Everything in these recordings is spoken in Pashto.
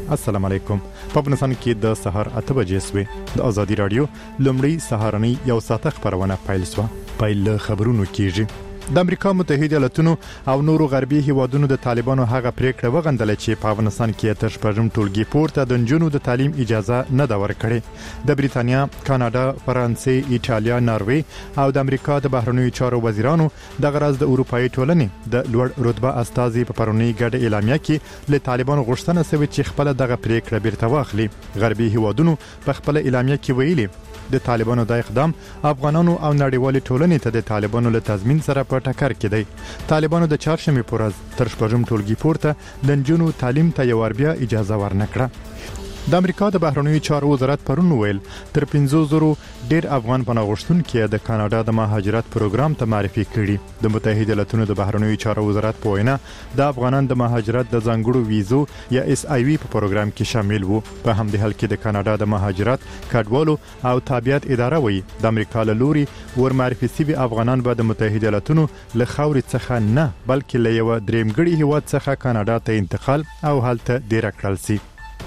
السلام علیکم. په افغانستان کې د سهار 8 بجې سوې د ازادي رادیو لومړی سهارنی یو ساعت خبرونه پیل شوه. پیل خبرونو کیږي. د امریکا متحده ایالاتونو او نورو غربي هیوادونو د طالبانو هغه پریکړه وغندله چې په افغانستان کې تر شپږم ټولګي پورته د نجونو د تعلیم اجازه نه دا ورکړي. د بریتانیا، کاناډا، فرانسې، ایټالیا، ناروې او د امریکا د بهرنیو چارو وزیرانو د غرض د اروپאי ټولنې د لوړ رتبه استازي په پرونی ګډه اعلامیه کې له طالبانو غوښتنه شوې چې خپل دغه پریکړه بیرته واخلي. غربي هیوادونو په خپل اعلامیه کې ویلي د طالبانو د اقدام افغانانو او نړیوال ټولنې ته د طالبانو له تضمین سره په ټکر کې دی. طالبانو د چهارشنبه پر ورځ تر شپږم ټولګي پورته د نجونو تعلیم ته یو بیا اجازه ورنکړه. د امریکا د بهرنیو چارو وزارت پرون ویل تر 500 ډیر افغان پناهغښتونکو د کاناډا د مهاجرت پروګرام ته معرفي کړي. د متحده ایالاتونو د بهرنیو چارو وزارت په وینا د افغانان د مهاجرت د ځانګړو ویزو یا SIV په پروګرام کې شامل وو. په همدې حال کې د کاناډا د مهاجرت کډوالو او تابعیت اداره وایي د امریکا له لوري ورمعرفي شوي افغانان به د متحده ایالاتونو له خاورې څخه نه بلکې له یو درېمګړي هیواد څخه کاناډا ته انتقال او هلته ډیر کړل شي.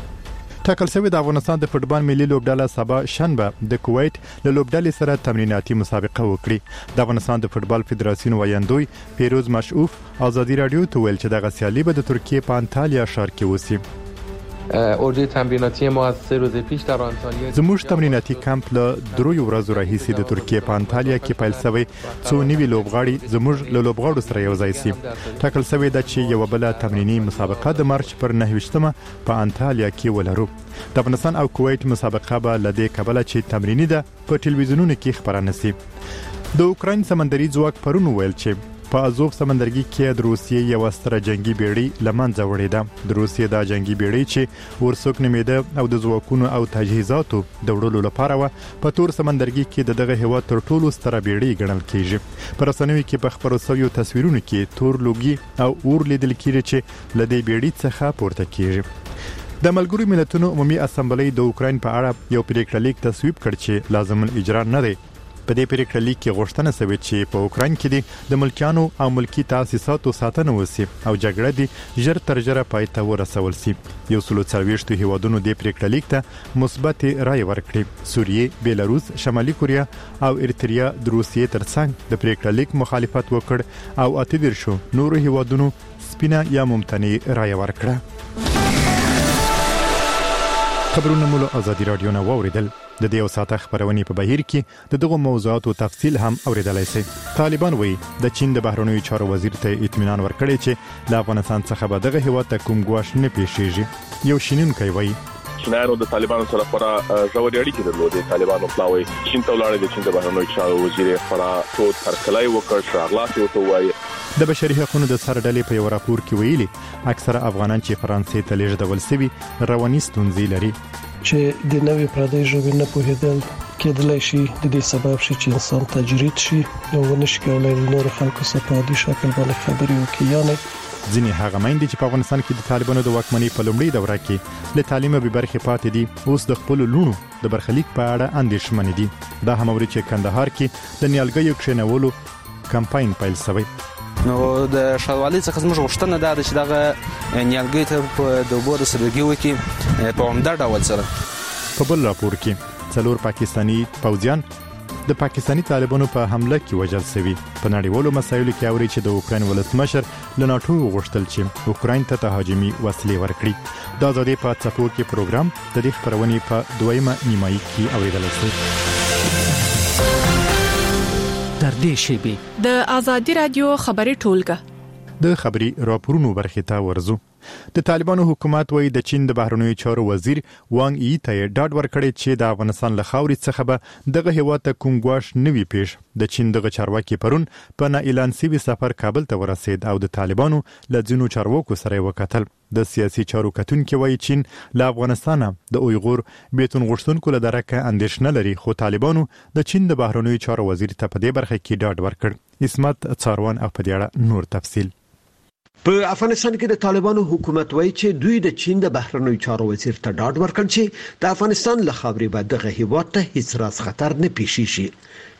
ټاکل شوی د افغانستان د فوتبال ملي لوبډله سبا شنبه د کویت له لوبډلې سره تمریناتي مسابقه وکړي. د افغانستان د فوتبال فدراسیون ویاندوی پیروز مشعوف ازادي رادیو ته ویل چې د سیالي به د ترکیه په انټالیا ښار کې وسی. اوجه تمریناتی ما از 3 روز پیش در آنتالیا زموږ تمریناتی کمپ له 3 ورځو راهیسې د ترکیه په انټالیا کې پیل شوی څو نوي لوبغاړي زموږ له لوبغاړو سره یو ځای شي. ټاکل شوی د چې یو بل تمرینی مسابقه د مارچ پر 9مه په انټالیا کې ولرو. د افغانستان او کویت مسابقه به لدې کبله چې تمرینی ده په ټلویزیونونو کې خبرانه شي. د اوکراین سمندري ځواک پرون ویل چې په ازوف سمندرګي کې د روسیې یو ستر جنگي بیړۍ لمنځه وړې ده. د روسیې د جنگي بیړۍ چې ورسوک نومیده او د ځواکونو او تجهیزاتو د وړلو لپاره و په تور سمندرګي کې دغه هوا تر ټولو ستره بیړۍ ګڼل کیږي. پر رسنیو کې په خبرو شویو تصویرونو کې تور لوګي او اور لیدل کیږي چې لدې بیړۍ څخه پورته کیږي. د ملګرو ملتونو عمومي اسامبلې د اوکراین په اړه یو پریکړه لیک تصویب کړ چې لازم الاجرا نه دی. په دې پریکړه لیک کې غوښتنه شوې چې په اوکراین کې د ملکیانو او ملکی تاسیساتو ساتنه وشي او جګړه دې ژر تر ژره پای ته ورسول شي. 140 هیوادونو د پریکړه لیک ته مثبت رائے ورکړي. سوریه، بیلاروس، شمالي کوریا او ارتریا د روسیې ترڅنګ د پریکړه لیک مخالفت وکړ او 18 نورو هیوادونو سپینه یا ممتنع رائے ورکړه. خبرونه مو له ازادي رادیو نه واوریدل. د دې او ساعت خبرونه په بهیر کې د دغه موضوعاتو تفصیل هم اوریدلای شئ. طالبان وایي د چین د بهرنیو چارو وزیر ته اطمینان ورکړی چې له افغانستان څخه به دغه هیواد ته کوم ګواښ نه پیښیږي. یو شینونکی وایي چینایانو د طالبانو سره خورا ژورې اړیکې درلودې. طالبانو پلاوي چین ته ولاړ د چین د بهرنیو چارو وزیر خورا ټول هرکلای وکړ شاغلاس یو ته وایي. د بشري حقوقو د سرډلې په یو راپور کې ویلي اکثره افغانان چې فرانسې ته لیږدول شوي رواني ستونزې لري. چې د نوې پردۍ ژبې نه پوهېدل کېدلای شي د دې سبب شي چې انسان تجرید شي او ونشي کولای د نور خلکو سره په عادي شکل باندې خبرې وکړي. یعنی ځینې هغه میندې چې په افغانستان کې د طالبانو د واکمنۍ په لومړۍ دوره کې له تعلیمه به برخې پاتې دي اوس د خپل لونو د برخلیک په اړه اندېښمن دي. دا هم اوري چې کندهار کې د نیالګیو کښینولو کمپاین پیل شوی. نو د شاوالي څخه زموږ غوښتنه ده چې دغه نیالګي ته په دوبو د سرګي وکي په عمده ډول سره. په بل راپور کې 4 پاکستانی پوځیان د پاکستانی طالبانو په حمله کې وژل شوي. په نړیوالو مسایلو کې اوري چې د اوکراین ولسمشر له ناتو غوښتل چې اوکراین ته تهاجمي وسلې ورکړي. د ازادي په څپو کې پروګرام د دې خبرونې په 2مه نیمایي کې اوریدل شوی. در دې شیبه د ازادي رادیو خبري ټولګه د خبري راپورونو برخې ته ورزو. د طالبانو حکومت وایي د چین د بهرنیو چارو وزیر وانګ ای ته ډاډ ورکړی چې د افغانستان له خاورې څخه به دغه هیواد ته کوم ګواښ نه وي پیښ. د چین دغه چارواکي پرون په نه اعلان شوي سفر کابل ته ورسید او د طالبانو له ځینو چارواکو سره وکتل. د سیاسي چارو کتونکو وایي چین له افغانستان د اویغور بیتون غوښتونکو له درکه اندېښنه لري خو طالبانو د چین د بهرنیو چارو وزیر ته په دې برخه کې ډاډ ورکړ. اسمت څاروان او په دې اړه نور تفصیل. په افغانستان کې د طالبانو حکومت وایي چې دوی د چین د بهرنیو چارو وزیر ته ډاډ ورکړ چې د افغانستان له خاورې به دغه هیواد ته هیڅ راز خطر نه پیښیږي.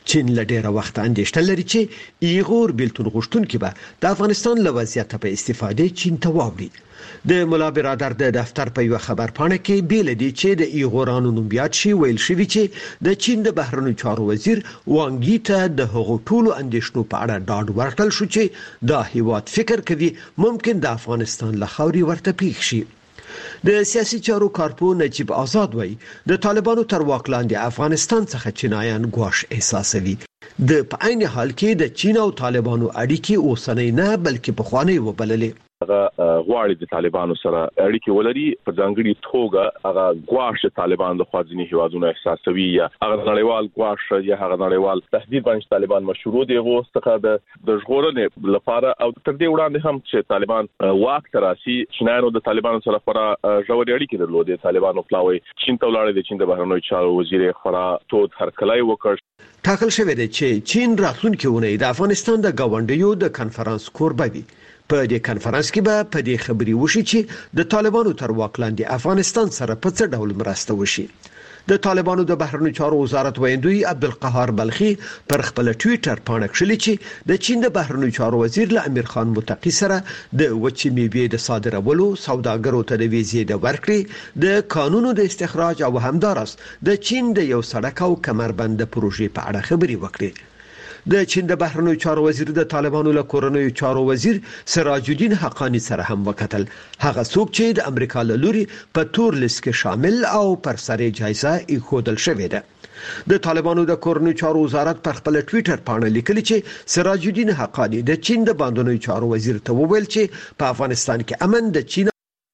چین له ډیره وخت اندېښنه لري چې ایغور بیلتون غوښتونکي به د افغانستان له وضعیت په استفاده چین ته واوړي. د ملا برادر د دفتر په یو خبر پاڼه کې بیل دي چې د ایغورانو نوم یاد شي ویل شوی چې د چین د بهرنیو چارو وزیر وانګ یی ته د هغو ټولو اندېښنو په اړه ډاډ ورکړل شو چې دا هیواد فکر کوي ممکن د افغانستان له خاورې ورته پیښ شي. د سیاسي چارو کارپو نجیب آزاد وایي د طالبانو تر واک لاندې افغانستان څخه چینایان ګواښ احساسوي. د په عین حال کې د چین او طالبانو اړیکې اوسنۍ نه بلکې پخوانۍ وبللې. غواړي د طالبانو سره اړیکې ولري په ځانګړي توګه هغه ګواښ طالبان د خوازنی هیوادونو احساسوي یا هغه نړیوال ګواښ یا هغه نړیوال تهدید باندې طالبان مشروع دي غوښتنه د ژغورنې لپاره او تر دې وړاندې هم چې طالبان واک تراسي چینایانو د طالبانو سره خورا ژورې اړیکې درلودې. طالبانو پلاوي چین ته ولاړ دي. چین د بهرنیو چارو وزیر خورا تود هرکلی وکړ. ټاکل شوی دی چې چین راتلونکي اونۍ د افغانستان د گاونډیو د کنفرانس کوربه وي. په دې کنفرانس کې به په دې خبري وشي چې د طالبانو تر واک لاندې افغانستان سره په څه ډول مرسته وشي. د طالبانو د بهرنیو چارو وزارت ویندوی عبدالقهار بلخی پر خپل ټوئیټر پاڼه کړلې چې د چین د بهرنیو چارو وزیر له امیر خان متقی سره د وچې میوې د صادرولو، سوداګرو ته د ویزې د ورکړې، د قانونو د استخراج او همدارس د چین د یو سړک او کمربند پروژې په اړه خبري وکړې. د چین د بهرنیو چارو وزیر د طالبانو له کورنیو چارو وزیر سراج الدین حقانی سره هم وکتل. هغه څوک چې د امریکا له لوري په تور لیست کې شامل او پر سر جایزه ایښودل شوې ده. د طالبانو د کورنیو چارو وزارت پر خپل ټوئیټر پاڼه لیکلي چې سراج الدین حقانی د چین د باندنیو چارو وزیر ته وویل چې په افغانستان کې امن د چین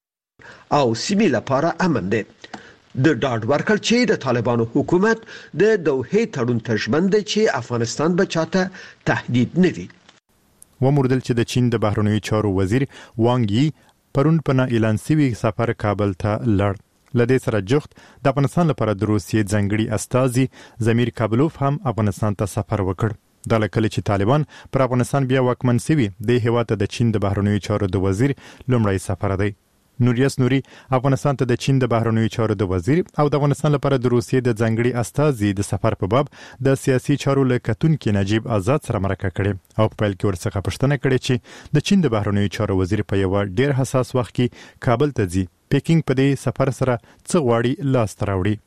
او سیمې لپاره امن دی. د ډاډ ورکړ چې د طالبانو حکومت د دوحې تړون ته ژمن دی چې افغانستان به چاته تهدید نه وي. وموردل چې د چین د بهرنیو چارو وزیر وانګ یی پرون په اعلان شوی سفر کابل ته لړ. لدې سره جخت د افغانستان لپاره د روسیې ځنګړي استازي زمیر کابلوف هم افغانستان ته سفر وکړ. د لکه چې طالبان پر افغانستان بیا واکمن شوي د هیواد د چین د بهرنیو چارو د وزیر لومړی سفر دی. نوریاس نوري افغانستان ته د چین د بهرنیو چارو د وزیر او د افغانستان لپاره د روسیې د ځنګړي استازي د سفر په باب د سیاسي چارو له کتونکو نجیب آزاد سره مرکه کړې او په پیل کې ورڅخه پوښتنه کړې چې د چین د بهرنیو چارو وزیر په یو ډیر حساس وخت کې کابل ته ځي. پیکینګ په دې سفر سره څه غواړي لاس ته راوړي؟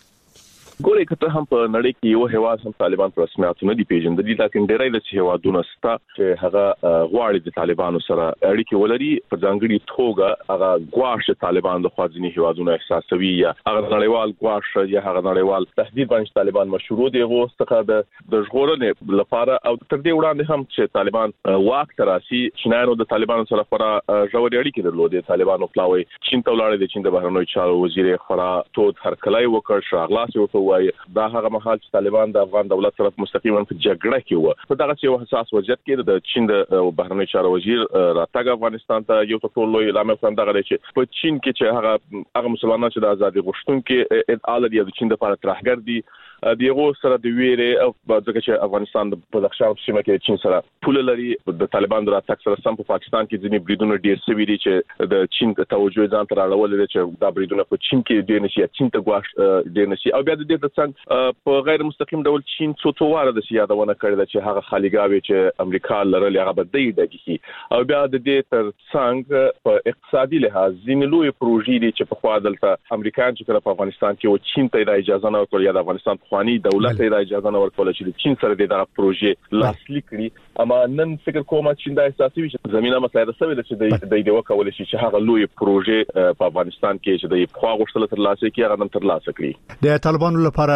ګورې کته هم په نړۍ کې یو هیواد هم طالبان پر رسمیت نه دی پیژندل. لکه ډېرای د هیوادونو ستا چې هغه غواړي د طالبانو سره اړیکې ولري په ځانګړي توګه هغه ګواښ طالبان د خوازنی هیوادونو احساسوي یا هغه نړیوال ګواښ یا هغه نړیوال تهدید باندې طالبان مشروع دي غوښتنه د ژغورنې لپاره او تر دې وړاندې هم چې طالبان واک تراسي چینایانو د طالبانو سره خورا ژورې اړیکې درلودې. طالبانو پلاوي چین ته ولاړ دي. چین د بهرنیو چارو وزیر خورا تود هرکلی وکړ. شاغلاس یو دا هغه مهال چې طالبان د افغان دولت سره مستقیما په جګړه کې وو. په دغه یو حساس وضعیت کې د چین د بهرنیو چارو وزیر راتګ افغانستان ته یو ټول لوی لامل هم دغه چې په چین کې چې هغه مسلمانان چې د ازادي غوښتونکو ادعا لري د چین د لپاره ترهګر دي دیغه سره د ویره او ځکه چې افغانستان د بدخشان سیمه کې چین سره پول لري. د طالبان د راتګ سره سم په پاکستان کې ځینې بریدونه ډیر سوي دي چې د چین ته توجه ځان ته راوړل دي چې دا بریدونه په چین کې ډیر نشي چین ته ګواښ ډیر نشي او بیا د دې څنګه په غیر مستقیم ډول چین څو واره د سیادونه کړل چې هغه خالیګاوي چې امریکا لرل هغه بده دی او بیا د دې تر څنګ په اقتصادي لحاظ ځینې لوی پروژې دي چې په خوا دلته امریکایان چې په افغانستان کې او چین ته اجازه نه ورکړي یا د افغانستان خواني دولت ته اجازه نه ورکول چې چین سره د پروژې لاسلیک کړي. اما نن فکر کوم چې دا احساسي وي زمينه مسله سوي چې د دې وکول شي چې هغه لوی پروژې په افغانستان کې چې د خوا غوښتل تر لاسه کې هغه نن تر لاسه کړي. د طالبانو لپاره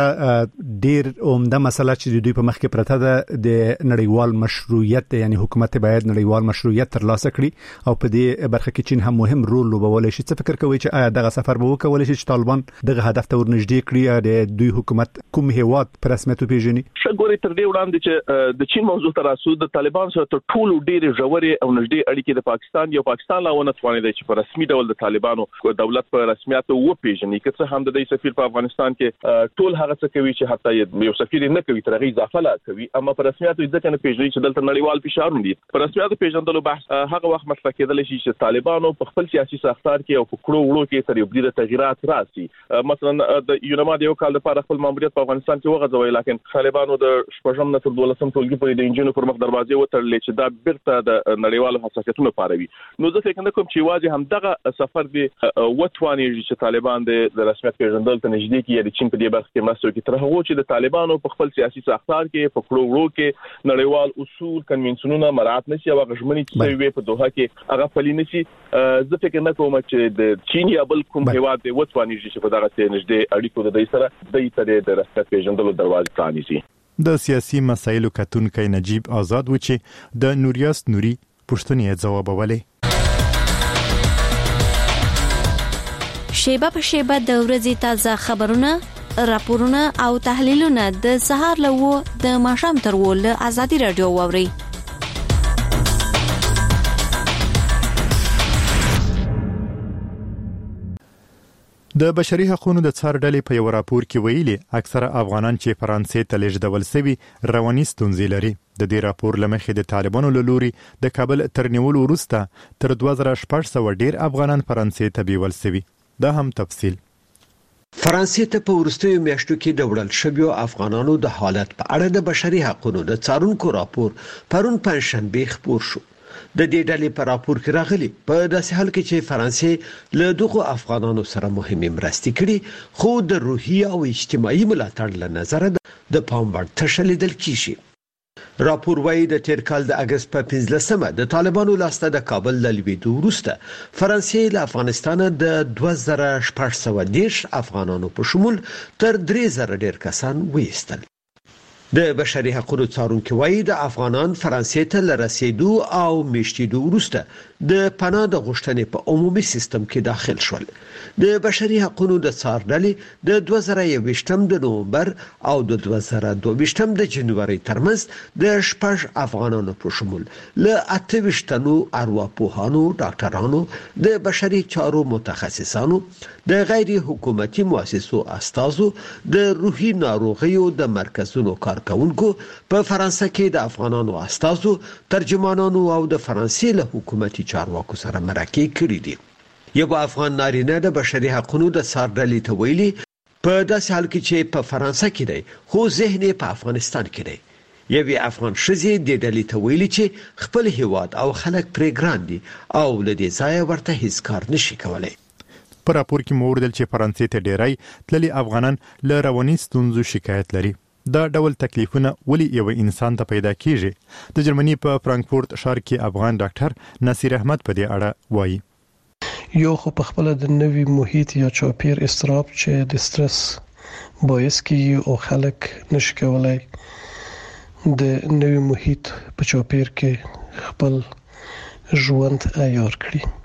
ډیر عمده مسله چې دوی په مخ کې پرته ده د نړیوال مشروعیت یعنی حکومت باید نړیوال مشروعیت تر لاسه کړي او په دې برخه کې چین هم مهم رول لوبولای شي. څه فکر کوي چې آیا دغه سفر به وکول شي چې طالبان دغه هدف ته ورنږدې کړي د دوی حکومت کوم هیواد په رسمیت پیژني؟ شګوري تر دې وړاندې چې د چین موضوع تر اساس د طالبان سره تر ټولو ډېر ژورې او نږدې اړیکې د پاکستان لاونه توانیدي چې په رسمي ډول د طالبانو دولت په رسمیت و پیژني. که څه هم د دې سفیر په افغانستان کې ټول هغه څه کوي چې حتی یو سفیر نه کوي تر هغه اضافه لا کوي اما په رسمیت ځکه نه پیژني چې دلته نړیوال فشارونه دي. په رسمیت پیژندلو بحث هغه وخت مطرح کېدل شي چې طالبانو په خپل سیاسي ساختار کې او په کړو وړو کې تر یو ډېر تغیرات راسي. مثلا د یونما د یو کال لپاره خپل ماموریت په افغانستان کې وغځوي لکه طالبانو د شپږم نه تر 12 ټولګي پورې د انجینو پر مخ دروازې وتړلې چې دا بیرته د نړیوالو حساسیتونو پاروي. نو زه فکر کوم چې واځي هم دغه سفر دی وټواني چې طالبان د رسمیت پیژندل ته نږدې کې د چین په دې برخه کې مرسته کوي تر هغه چې د طالبانو په خپل سیاسي ساختار کې په کړو وړو کې نړیوال اصول کنونسیونونه مراعات نشي او غژمنې چې وي په دوحه کې هغه پلي نشي. زه فکر نه کوم چې د چین یا بل کوم هیواد دی وټواني چې په دغه نږدې اړیکو د دې سره د ایترې د رسمیت پیژندلو دروازې پرانیزي. د سیاسي مسایلو کتونکي نجیب آزاد و چې د نوریاس نوري پښتنې ځوابولې. شیبه په شیبه د ورځې تازه خبرونه، راپورونه او تحلیلونه د سهار لوو د ماښام تر ول آزادي رادیو ووري. د بشري حقوقو د څار ډلې په یو راپور کې ویلي اکثره افغانان چې فرانسې ته لیږدول شوي رواني ستونزې لري. د دې راپور لمخې د طالبانو له لوري د کابل تر نیولو وروسته تر 2600 ډیر افغانان فرانسې ته بیول شوي. دا هم تفصیل. فرانسې ته په وروستیو میاشتو کې د وړل شویو افغانانو د حالت په اړه د بشري حقوقو د څارونکو راپور پرون پنځشنبه خپور شو. د دې ډلې په راپور کې راغلي په داسې حال کې چې فرانسې له دغه افغانانو سره مهمه مرستې کړي خو د روحي او اجتماعي ملاتړ له نظر د پام وړ تشلیدل کیږي. راپور وايي د تیر کال د اگست په 15مه د طالبانو لاسته د کابل له لویدو وروسته فرانسې له افغانستان د 2610 افغانانو په شمول تر 3000 ډیر کسان وېستل. د بشري حقوقو څارونکو وايي د افغانان فرانسې ته لرسېدو او میشتېدو وروسته د پناه د غوښتنې په عمومي سیستم کې داخل شول. د بشري حقوقو د څار ډلې د 2021 د نومبر او د 2022 د جنوري ترمنځ د شپږ افغانانو په شمول له 28 تنو ارواپوهانو، ډاکټرانو، د بشري چارو متخصصانو، د غیر حکومتي مؤسسو استازو، د روحي ناروغیو د مرکزونو کارکونکو، په فرانسه کې د افغانانو استازو، ترجمانانو او د فرانسې له حکومتي چارواکو سره مرکې کړې دي. یو افغان نارینه د بشري حقوقو د څار ډلې ته ویلي په داسې حال کې چې په فرانسه کې دی خو ذهن په افغانستان کې دی. یوې افغان ښځې د ډلې ته ویلي چې خپل هیواد او خلک پرې ګران دي او له دې ځایه ورته هیڅ کار نشي کولای. په راپور کې موردل چې فرانسې ته ډیری تللي افغانان له رواني ستونزو شکایت لري. دا ډول تکلیفونه ولی یو انسان ته پیدا کیږي. د جرمني په فرانکفورت ښار کې افغان ډاکټر نصیر احمد په دې اړه وایي. یو خو په خپل د نوي محیط یا چاپیر استراب چې د سترس باعث کیږي او خلک نشي کولای د نوي محیط په چاپیر کې خپل ژوند عیار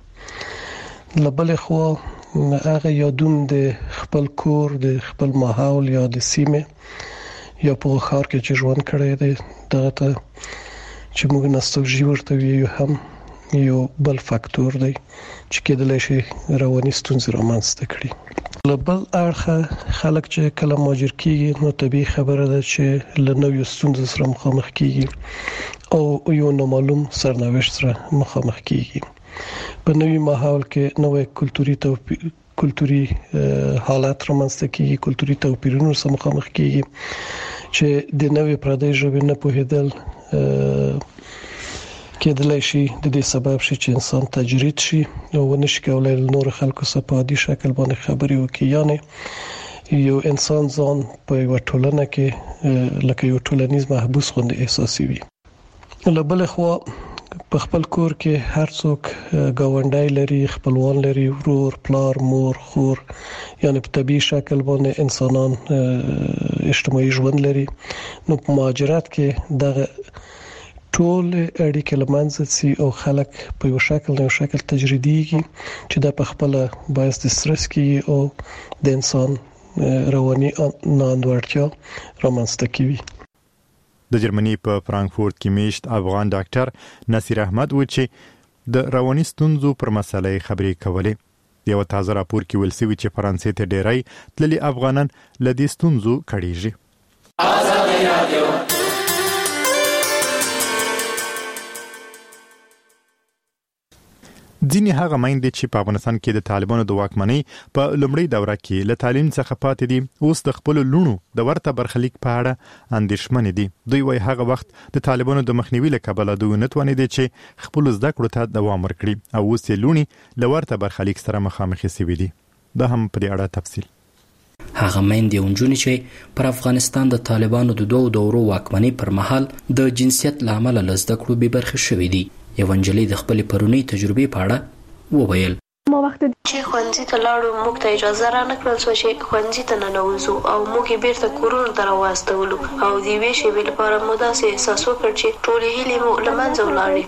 کړي. لبل خو هغه یادون د خپل کور، د خپل ماحول یا د سیمه یا په ښار کې چې ژوند کړی دی دغه ته چې موږ نوستالژي ورته ویو هم یو بل فاکتور دی چې کېدلای شي رواني ستونزې رامنځته کړي. له بل اړخه خلک چې کله مهاجر کیږي نو طبیعي خبره ده چې له نویو ستونزو سره مخامخ کیږي او یو نامعلوم سرنوشت سره مخامخ کیږي. په نوي ماحول کې نوې کلتوري حالات رامنځته کیږي، کلتوري توپیرونو سره مخامخ کیږي چې د نوې پردۍ ژبې نه پوهیدل کېدلای شي د دې سبب شي چې انسان تجرید شي او ونشي کولای نور خلکو سره په عادي شکل باندې خبرې وکړي. یعنی یو انسان ځان په یو ټولنه کې لکه یو ټولنیز محبوس غوندې احساسوي. له بل خوا په خپل کور کې هر څوک گاونډي لري، خپلوان لري، ورور، پلار، مور، خور، یعنی په طبيعي شکل باندې انسانان اجتماعي ژوند لري. نو په مهاجرت کې دغه ټول اړیکې لمنځه ځي او خلک په یو شکل نه یو شکل تجریديږي چې دا په خپل باعث د سترس کې او د انسان رواني ناندوړتیا رامنځته کوي. د جرمني په فرانکفورت کې میشت افغان ډاکټر نصیر احمد و چې د رواني ستونزو پر مسلې خبرې کولې. یو تازه راپور کې ویل شوی چې فرانسې ته ډیری تللي افغانان له دې ستونزو کړيږي. آزادي رادیو ځینې هغه میندې چې په افغانستان کې د طالبانو د واکمنۍ په لومړۍ دوره کې له تعلیم څخه پاتې دي اوس د خپل لونو د ورته برخلیک په اړه اندېښمنې دي. دوی وايي هغه وخت د طالبانو د مخنیوي له کبله دوی نه توانېدي چې خپل زده کړو ته دوام ورکړي او اوس یې لونی له ورته برخلیک سره مخامخ شوي دي. دا هم په دې اړه تفصیل. هغه میندې او نجونې چې پر افغانستان د طالبانو د دوو دورو واکمنۍ پر مهال د جنسیت له امله له زده کړو بې برخې شوې دي. یوه نجلۍ د خپلې پرونۍ تجربې په اړه وویل. ما وخت چې ښوونځي ته لاړو موږ ته اجازه رانکړل شوه چې ښوونځي ته ننوځو او موږ یې بیرته کورونو ته راواستولو او د یوې شېبې لپاره مو داسې احساس وکړ چې ټولې هیلې مو له منځه ولاړې.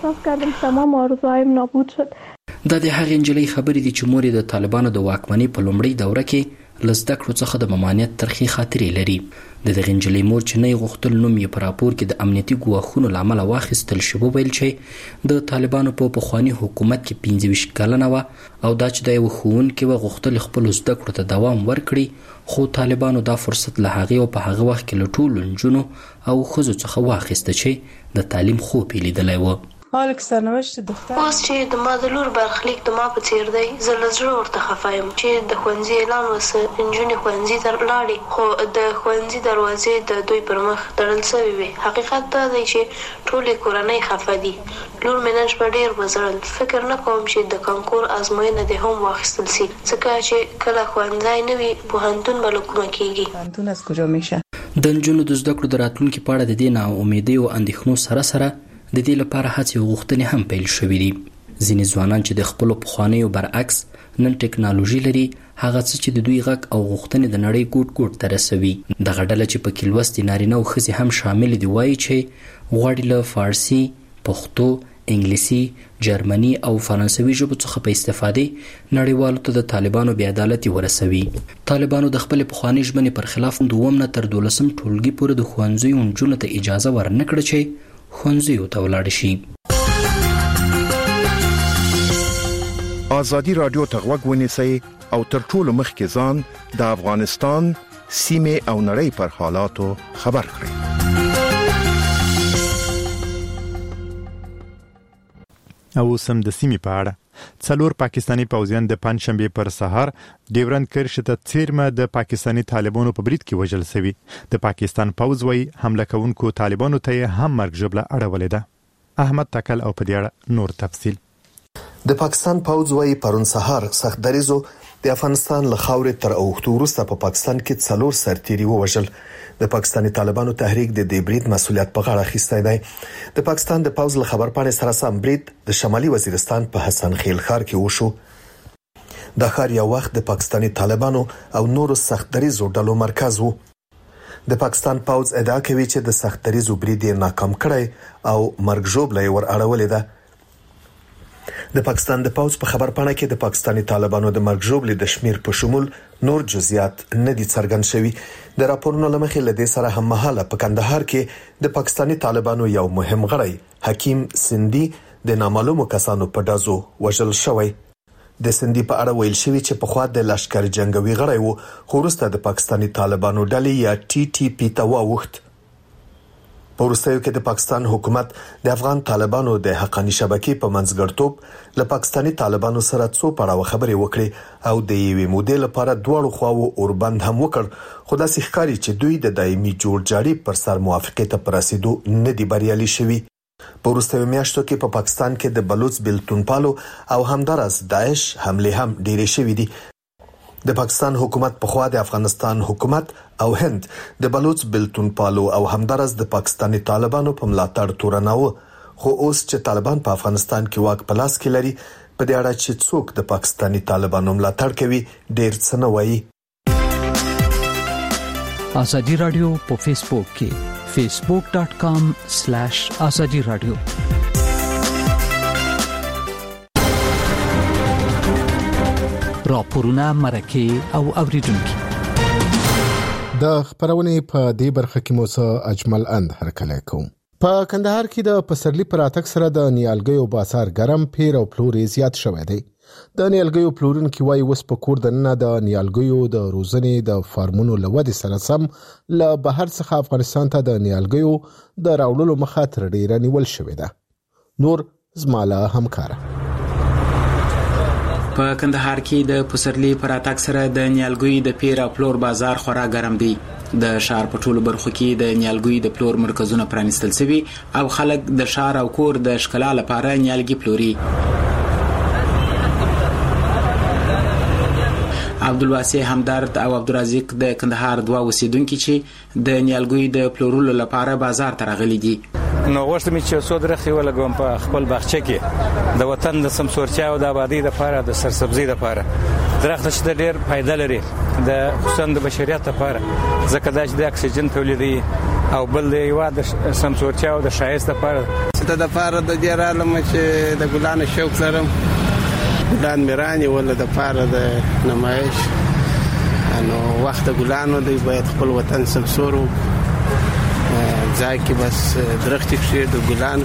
دا د هغې نجلۍ خبرې دي چې مور یې د طالبانو د واکمنۍ په لومړۍ دوره کې له زده کړو څخه د ممانعت ترخې خاطرې لري. د دغې نجلۍ مور چې نه یې غوښتل نوم یې په راپور کې د امنیتي ګواښونو له امله واخیستل شي وویل چې د طالبانو په پخواني حکومت کې 25 کلنه وه او دا چې د یوه ښوونکي وه غوښتل خپلو زده کړو ته دوام ورکړي خو طالبانو دا فرصت له هغې او په هغه وخت کې له ټولو نجونو او ښځو څخه واخیسته چې د تعلیم خوب یې لیدلی و. اوس چې د ما د لور برخلیک د ما په څیر دی زه له زړه ورته خفه یم چې د ښوونځي اعلان وسه نجونې ښوونځي ته لاړې خو د ښوونځي دروازې د دوی پر مخ تړل شوې وې. حقیقت دا دی چې ټولې کورنۍ خفه دي. لور مې نن شپه ډېر وژړل. فکر نه کوم چې د کانکور ازموینه دې هم واخیستل شي ځکه چې کله ښوونځی نه وي پوهنتون به له کومه کېږي. د نجونو د زده کړو د راتلونکي په اړه د دې ناامیدۍ او اندېښنو سره سره د دې لپاره هڅې او غوښتنې هم پیل شوې دي. ځینې ځوانان چې د خپلو پخوانیو برعکس نن ټکنالوژي لري هغه څه چې د دوی غږ او غوښتنې د نړۍ ګوټ ګوټ ته رسوي. دغه ډله چې پکې لوستې نارینه او ښځې هم شامل دي وایي چې غواړي له فارسي، پښتو، انګلیسي، جرمني او فرانسوي ژبو څخه په استفادې نړیوالو ته د طالبانو بې عدالتي ورسوي. طالبانو د خپلې پخوانۍ ژمنې پر خلاف 2 نه تر 12 ټولګي پورې د ښوونځیو نجونو ته اجازه ورنکړه چې ښوونځیو ته ولاړ شي. ازادي رادیو ته غوږ ونیسئ او تر ټولو مخکې ځان د افغانستان سیمه او نړۍ پر حالاتو خبر کړئ. او سم د سیمې په اړه 4 پاکستانی پوځیان د پنځشنبه پر سهار ډیورند کرښ ته څیرمه د پاکستانی طالبانو په برید کې وژل شوی. د پاکستان پوځ وايي حمله کوونکو طالبانو ته هم مرګ ژوبله اړولې ده. احمد تکل او په دې اړه نور تفصیل. د پاکستان پوځ وايي پرون سهار سخت دریزو د افغانستان له خاورې تر اوښتو وروسته په پاکستان کې 4 سرتیري ووژل. د پاکستاني طالبانو تحریک د دې برید مسؤلیت په غاړه اخیستی دی. د پاکستان د پوځ له خبرپاڼې سره سم برید د شمالي وزیرستان په حسن خیل ښار کې وشو. دا ښار یو وخت د پاکستاني طالبانو او نورو سخت دریزو ډلو مرکز و. د پاکستان پوځ ادعا کوي چې د سخت دریزو برید یې ناکام کړی او مرګ ژوبله یې ور اړولې ده. د پاکستان د پوځ په خبرپاڼه کې د پاکستاني طالبانو د مرګ ژوبلې د شمیر په شمول نور جزئیات نه دي څرګند شوي. د راپورونو لمخې لدې سره هم مهاله په کندهار کې د پاکستاني طالبانو یو مهم غړی حکیم سندي د نامعلومو کسانو په ډزو وژل شوی. د سندي په اړه ویل شوی چې په خوا د لشکر جنگوي غړی وو خو وروسته د پاکستاني طالبانو ډلې یا TTP ته واوښت. په وروستیو کې د پاکستان حکومت د افغان طالبانو د حقانی شبکې په منځګړتوب له پاکستاني طالبانو سره څو پړاوه خبرې وکړي او د یوې مودې لپاره دواړو خواوو اوربند هم وکړ خو داسې ښکاري چې دوی د دایمي جوړجاړي پر سر موافقې ته پر رسیدو نه دي بریالي شوي. په وروستیو میاشتو کې په پاکستان کې د بلوچ بلتون پالو او همدارس داعش حمله هم ډېرې شوې دي. د پاکستان حکومت په خوا د افغانستان حکومت او هند د بلوچ بلتون پالو او همدارس د پاکستاني طالبانو په ملاتړ تورناوه خو اوس چې طالبان په افغانستان کې واک په لاس کې لري په دې اړه چې څوک د پاکستاني طالبانو ملاتړ کوي ډېر څه نه وایي. ازادي رادیو په فیسبوک کې facebook.com/azadi radio راپورونه مرکه او اوریدونکو د خبرونه په دې برخه کې موسی اجمل اند هرکلی کوم. په کندهار کې د پسرلی پر اتک سره د نیالګیو بازار ګرم پیر او پلوري زیات شوی دی. د نیالګیو پلورونکو وايي وس په کور دننه د نیالګیو د روزنې د فارمونو لودې سره سم له بهر څخه افغانستان ته د نیالګیو د راوړلو مخاطر ډیره نیول شوې ده. نور زماله همکاره په کندهار کې د پسرلی پر اتاک سره د نیالګوي د پیر او پلور بازار خورا ګرم دی. د شهر په ټولو برخو کې د نیالګوي د پلور مرکزونه پرانیستل شوي او خلک د شهر او کور د ښکلا لپاره نیالګي پلوري. عبدالواسع همدرد او عبدالرزاق د کندهار دوه اوسیدونکي چې د نیالګوي د پلورلو لپاره بازار ته راغلي دي. نو غوښتم چې څو درختې ولګوم په خپل باغچه کې د وطن د سمسورتیا او د آبادۍ لپاره د سرسبزۍ لپاره. درخت چې د ډېر فایده لري د خصوصا د بشریت لپاره، ځکه دا چې د اکسیجن تولیدوي او بل د هېواد د سمسورتیا او د ښایست لپاره. د دپاره د دې رالم چې د ګلانو شوق لرم، ګلان مې رانیول دپاره د نمایش. نو وخت د ګلانو دی باید خپل وطن سمسور و ځای کې بس درختې کښېږدو، ګلان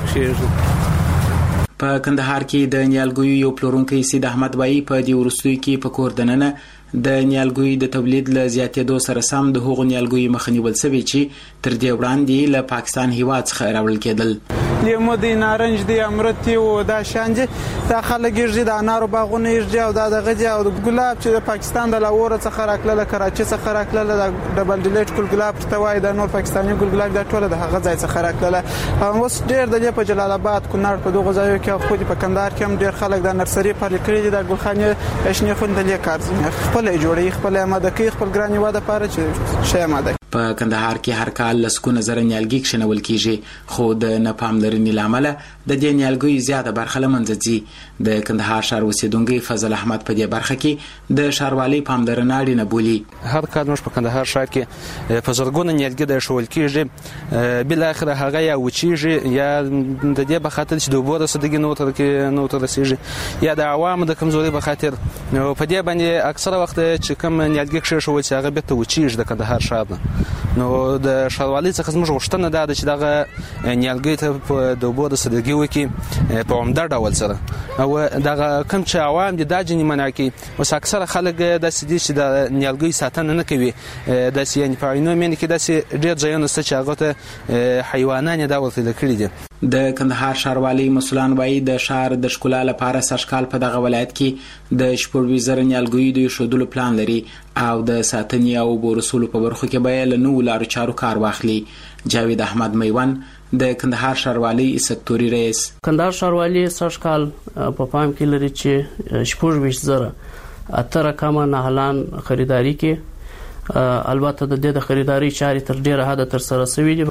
کښېږدو. په کندهار کې د نیالګیو یو پلورونکی سید احمد وایي په دې وروستیو کې په کور دننه د نیالګیو د تولید له زیاتېدو سره سم د هغو نیالګیو مخه نیول شوې چې تر دې وړاندې له پاکستان هیواد څخه راوړل کېدل. لیمو دی، نارنج دی، امرود دی او دا شان دي. دا خلک یې د انارو باغونه یې او دا دغه دي او د ګلاب چې د پاکستان د لاهور څخه راکله، کراچي څخه راکله، د ډبل ډیلیټ ګل ګلاب ته وایي، د نور پاکستاني ګل ګلاب دا ټول د هغه ځای څخه راکله. اوس ډېر د په جلال آباد، کونړ په دغه ځایو کې خو په کندهار کې هم ډېر خلک د نرسري پر کړی دي، د ګلخانې شنې خوندلې کار خپل جوړي، خپل آماده کوي، خپل ګران واده لپاره چې شی آماده. په کندهار کې هر کال لسکونه زره نیالګي کښېنول کیږي، خو د ناپاملرنې له امله د دې نیالګیو زیاته برخه له منځه ځي. د کندهار ښار اوسیدونکی فضل احمد په دې برخه کې د ښاروالۍ پاملرنه اړینه بولي. هر کال موږ په کندهار ښار کې په زرګونه نیالګي د ایښودل کیږي، بالاخره هغه یا وچیږي یا د دې په خاطر چې د اوبو رسیدګي نو ته رسیږي یا د عوامو د کمزوري په خاطر. نو په دې باندې اکثره وخت چې کوم نیالګي کښېښول چې هغه بیرته وچیږي د کندهار ښار نه. نو د ښاروالۍ څخه زموږ غوښتنه دا ده چې دغه نیالګي ته په د اوبو رسیدګي وکړي په عمده ډول سره، او دغه کوم چې عوام دي دا ځینې منع کړي. اوس اکثره خلک داسې دي چې د نیالګیو ساتنه نه کوي، داسې یعنې په عینو مینې کې داسې ډېر ځایونه شته چې هغه ته حیوانان یې دا ورته کړي دي. د کندهار ښاروالۍ مسؤلان وایي د ښار د ښکلا لپاره سږکال په دغه ولایت کې د 14,000 نیالګیو د ایښودلو پلان لري او د ساتنې او اوبو رسولو په برخو کې به یې له نوو لارو چارو کار واخلي. جاوید احمد میوان د کندهار ښاروالۍ سکتوري رئیس. کندهار ښاروالۍ سږکال په پام کې لري چې 14,000 اته رقمه نهالان خریداري کې، البته د دې د خریداري چارې تر ډیره حد تر سره شوې دي.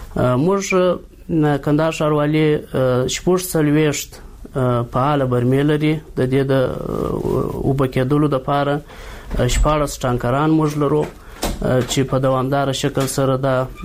موږ کندهار ښاروالۍ 14 فعال برمې لري، د دې د اوبه کېدلو لپاره 14 ټانکران موږ لرو چې په دوامدار شکل سره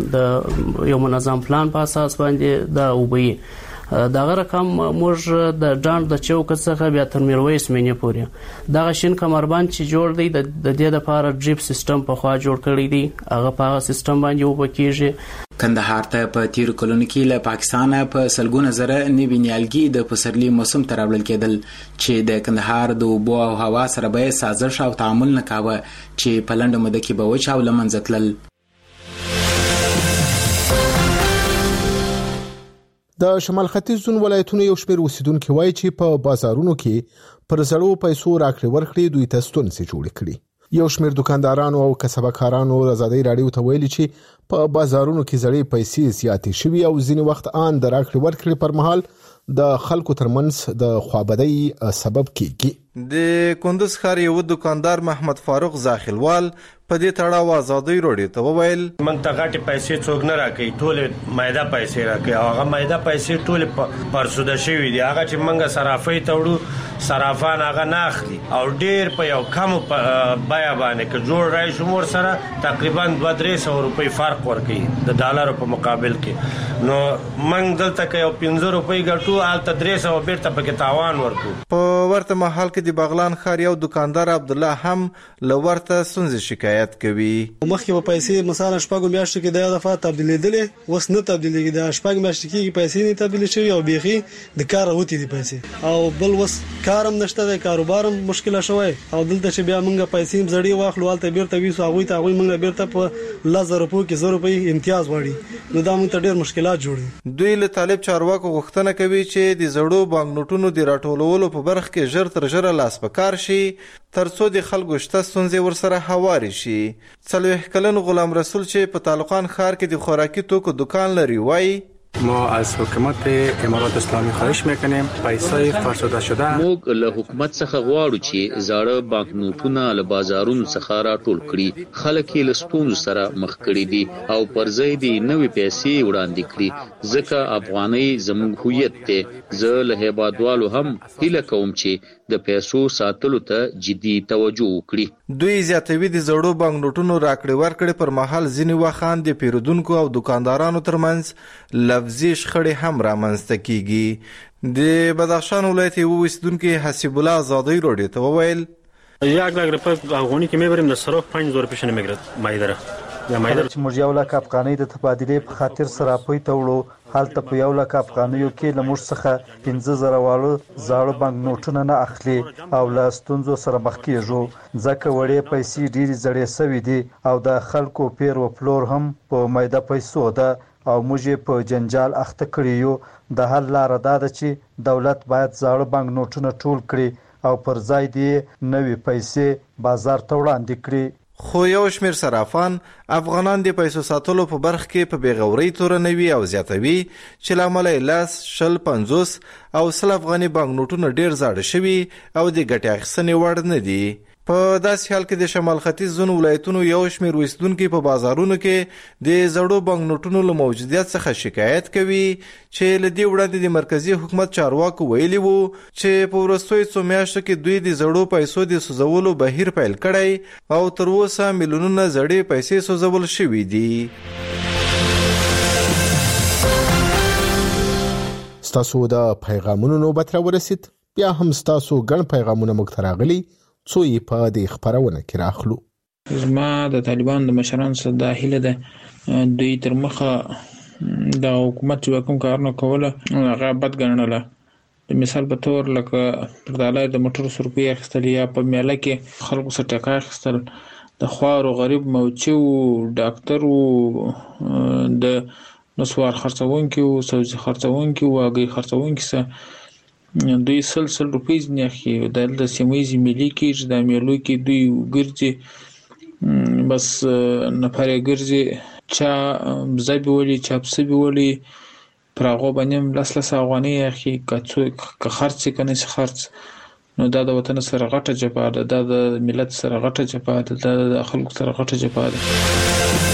د یو منظم پلان په اساس باندې دا وبوي. دغه رقم موږ د ډاند د چوک څخه بیا تر میرویس مینې پورې دغه شین کمربند چې جوړ دی د دې لپاره ډریپ سیستم په خوا جوړ کړی دی، هغه په هغه سیستم باندې وبکیږي. کندهار ته په تیر کلونو کې له پاکستان په سلګونه زره نوي نیالګي د پسرلي موسم ته راوړل کېدل چې د کندهار د اوبو او هوا سره به سازش او تعامل نه کاوه چې په لنډه موده کې به وچ او له منځه تلل. د شمال ختیځ زون ولایتونو یو شمېر اوسیدونکو وایي چې په بازارونو کې پر زړو پیسو راکړې ورکړې دوی ته ستونزې جوړې کړې. یو شمېر دکاندارانو او کسبکارانو آزادۍ رادیو ته ویلي چې په بازارونو کې زړې پیسې زیاتې شوي او ځینې وخت ان د راکړې ورکړې پر مهال د خلکو ترمنځ د خوابدۍ سبب کیږي. د کندوز ښار یو دکاندار محمد فاروق زاخلوال په دې تړاو آزادۍ رادیو ته وویل موږ ته غټي پیسې څوک نه راکړي، ټول مایده پیسې راکړي، هغه مایده پیسې ټول پرسوده شوی دي. هغه چې موږ صرافۍ ته وړو صرافان هغه نه اخلي او ډیر په یو کم بیا باندې که جوړ راي شمور سره تقریبا 200-300 روپۍ فرق ورکړي د ډالر په مقابل کې. نو موږ دلته که یو 15 روپۍ ګټو الته 300 بیرته پکې تاوان ورکو. په ورته محل کې د بغلان ښار یو دکاندار عبد الله هم لورته سنځ شکایت کوي. مخکې په پیسې مثلا شپږ میاشتې کې د دفعه تبدیلېدلې، اوس نه تبدیلېږي. د شپږ میاشتې کې پیسې نه تبدیل شوی او بيخي د کار وتی دي پیسې، او بل وس کارم نشته، د کاروبارم مشکله شوی. او دلته چې بیا موږ پیسې زړې واخلو الته بیرته ویسو هغه ته هغه موږ بیرته په 1000 روپیو کې 100 روپۍ امتیاز وړي. نو دا موږ ته ډېر مشکلات مشکلات جوړي. دوی له طالب چارواکو غوښتنه کوي چې د زړو بانک نوټونو د راټولولو په برخه کې ژر تر ژره لاس په کار شي ترڅو د خلکو شته ستونزې ورسره هواري شي. 40 کلن غلام رسول چې په طالقان ښار کې د خوراکي توکو دکان لري وایي ما از حکومت امارات اسلامی خواهش میکنیم پیسای فرسوده شده موږ له حکومت څخه غواړو چې زاړه بانک نوټونه له بازارونو څخه راټول کړي. خلک یې له ستونزو سره مخ کړي دي او پر ځای د نوې پیسې وړاندې کړي ځکه افغانۍ زموږ هویت دی. زه له هیوادوالو هم هیله کوم چې د پیسو ساتلو ته جدي توجه وکړي. دوی زیاتوي د زړو بانک نوټونو راکړې ورکړې پر مهال ځینې وخت د پیرودونکو او دکاندارانو ترمنځ لفظي شخړې هم رامنځته کیږي. د بدخشان ولایت یو اوسیدونکي حسیب الله آزادی راډیو ته وویل 1 لک روپیه افغانی که میبریم در صراف 5000 پیش نمیگیرد مایدره یا مایدره چې موږ 1 لک افغانۍ د تبادلې په خاطر صرافۍ ته وړو هلته په 1 لک افغانیو کې له موږ څخه 15000 واړه زاړه بانک نوټونه نه اخلي او له ستونزو سره مخ کیږو ځکه وړې پیسې ډېرې زړې سوي دي او د خلکو پیر او پلور هم په مایده پیسو ده او موږ په جنجال اخته کړی یو. د حل لار دا ده چې دولت باید زاړه بانک نوټونه ټول کړي او پر ځای دی نوې پیسې بازار ته وړاندې کړي. خو یو شمیر صرافان افغانان د پیسو ساتلو په برخه کې په بیغوري تورنوي او زیاتوي چې لامل یې 10 50 او 100 افغاني بانک نوټونه ډیر زاړه شوي او د ګټې اخیستنې وړ نه دي. په داسې حال کې د شمال ختیځ زون ولایتونو یو شمیر اوسیدونکي په بازارونو کې د زړو بانک نوټونو له موجودیت څخه شکایت کوي چې له دې وړاندې د مرکزی حکومت چارواکو ویلي وو چې په وروستیو څو میاشتو کې دوی د زړو پیسو د سوځولو بهیر پیل کړی او تر اوسه میلیونونه زړې پیسې سوځول شوي دي. ستاسو د پیغامونو نوبت را ورسید. بیا هم ستاسو ګڼ پیغامونه موږ ته راغلي څو یې په دې خبرونه کې راخلو. زما د طالبان د مشرانو سره د هیله ده دوی تر مخه د حکومت چې کوم کارونه کوله هغه بد ګڼله. د مثال په تور لکه پردالای د موټر سرپی اخیستل یا په میله کې خلکو سره ټکا اخیستل د خوارو غریب موچو ډاکټر د نسوار خرڅونکي او سبزي خرڅونکي او هغه خرڅونکي سره دوی 100 روپۍ ځنیخي د سیمایي ملي کې د میلو کې دوی ګرځي بس نفر ګرځي چا زبي ولي چا پسبي ولي پراغو باندې لس افغاني اخی که خرڅ کنه خرڅ نو دا د وطن سره غټه جبهه ده د ملت سره غټه جبهه ده د خلکو سره غټه جبهه ده.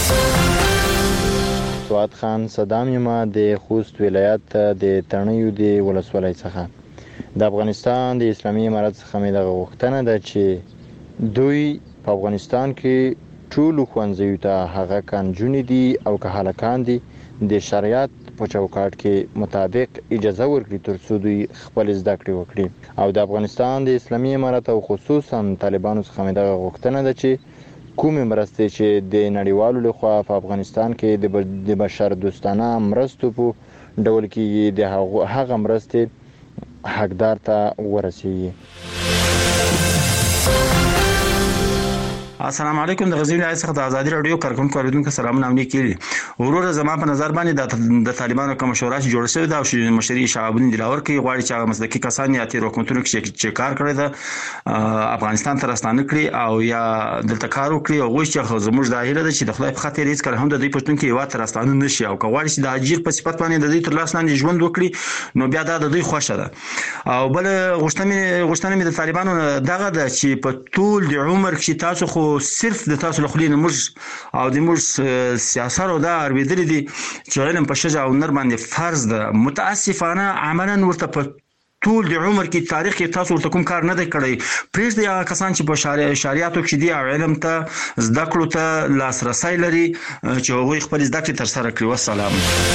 سواد خان صدام یما د خوست ولایت د تڼیو د ولسوالۍ څخه د افغانستان د اسلامي امارت څخه مې دغه غوښتنه ده چې دوی په افغانستان کې ټول خوانځي ته هغه کنجونې دي او که هلکان دي د شریعت په چوکاټ کې مطابق اجازه ورکړي ترڅو دوی خپل زده کړې وکړي او د افغانستان د اسلامي امارت او خصوصا طالبانو څخه مې دغه غوښتنه ده چې کومې مرستې چې د نړیوالو لخوا په افغانستان کې د بشر دوستانه مرستو په ډول کې د هغه مرستې حقدار ته ورسیږي. السلام علیکم. د غزنی ولایت څخه د ازادي رادیو کارکونکو اوریدونکو سلامونه امنیت کړي. ورور زما په نظر باندې د طالبانو کوم شورا چې جوړ شوی دا او مشري شعبون دلاور کوي غواړي چې هغه مسلکي کسان یا تیر حکومتونو کې کار کړی دا افغانستان ته راستانه کړي او یا دلته کار وکړي او غوښتي چې زموږ د اهله چې د خدای په خاطر هیڅ کله هم د دې پښتون کې یو تر راستانه نشي او غواړي چې د اجیر په صفت باندې د دې تر لاس لاندې ژوند وکړي نو بیا دا د دوی خوښه ده. او بل غوښتنه مې د طالبانو دغه ده چې په ټول د عمر کې تاسو خو صرف د تاسو لخلین موږ او د موږ سیاست او دا اړوندل دي چې علم په شجاع او نر باندې فرض ده. متاسفانه عملاً ورته په ټول د عمر کې تاریخ کې تاسو ورته کوم کار نه دی کړی. پریږدي هغه کسان چې په شریعتو کې دي او علم ته زده کړو ته لاسرسي لري چې هغوی خپل زده کړې تر سره کړي. والسلام.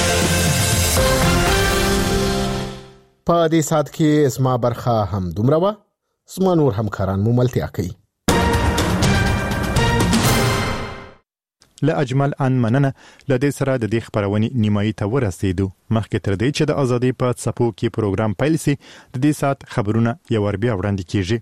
په دې سات کې اسما برخه هم دومره وا اسما نور همکاران مو ملتیا کوي. له اجمل ان مننه له دې سره د دې خبرونې نیمایي ته ورسېدو. مخکې تر دې چې د ازادي په څپو کې پروګرام پیل شي د دې سات خبرونه یو ور بیا وړاندې کیږي.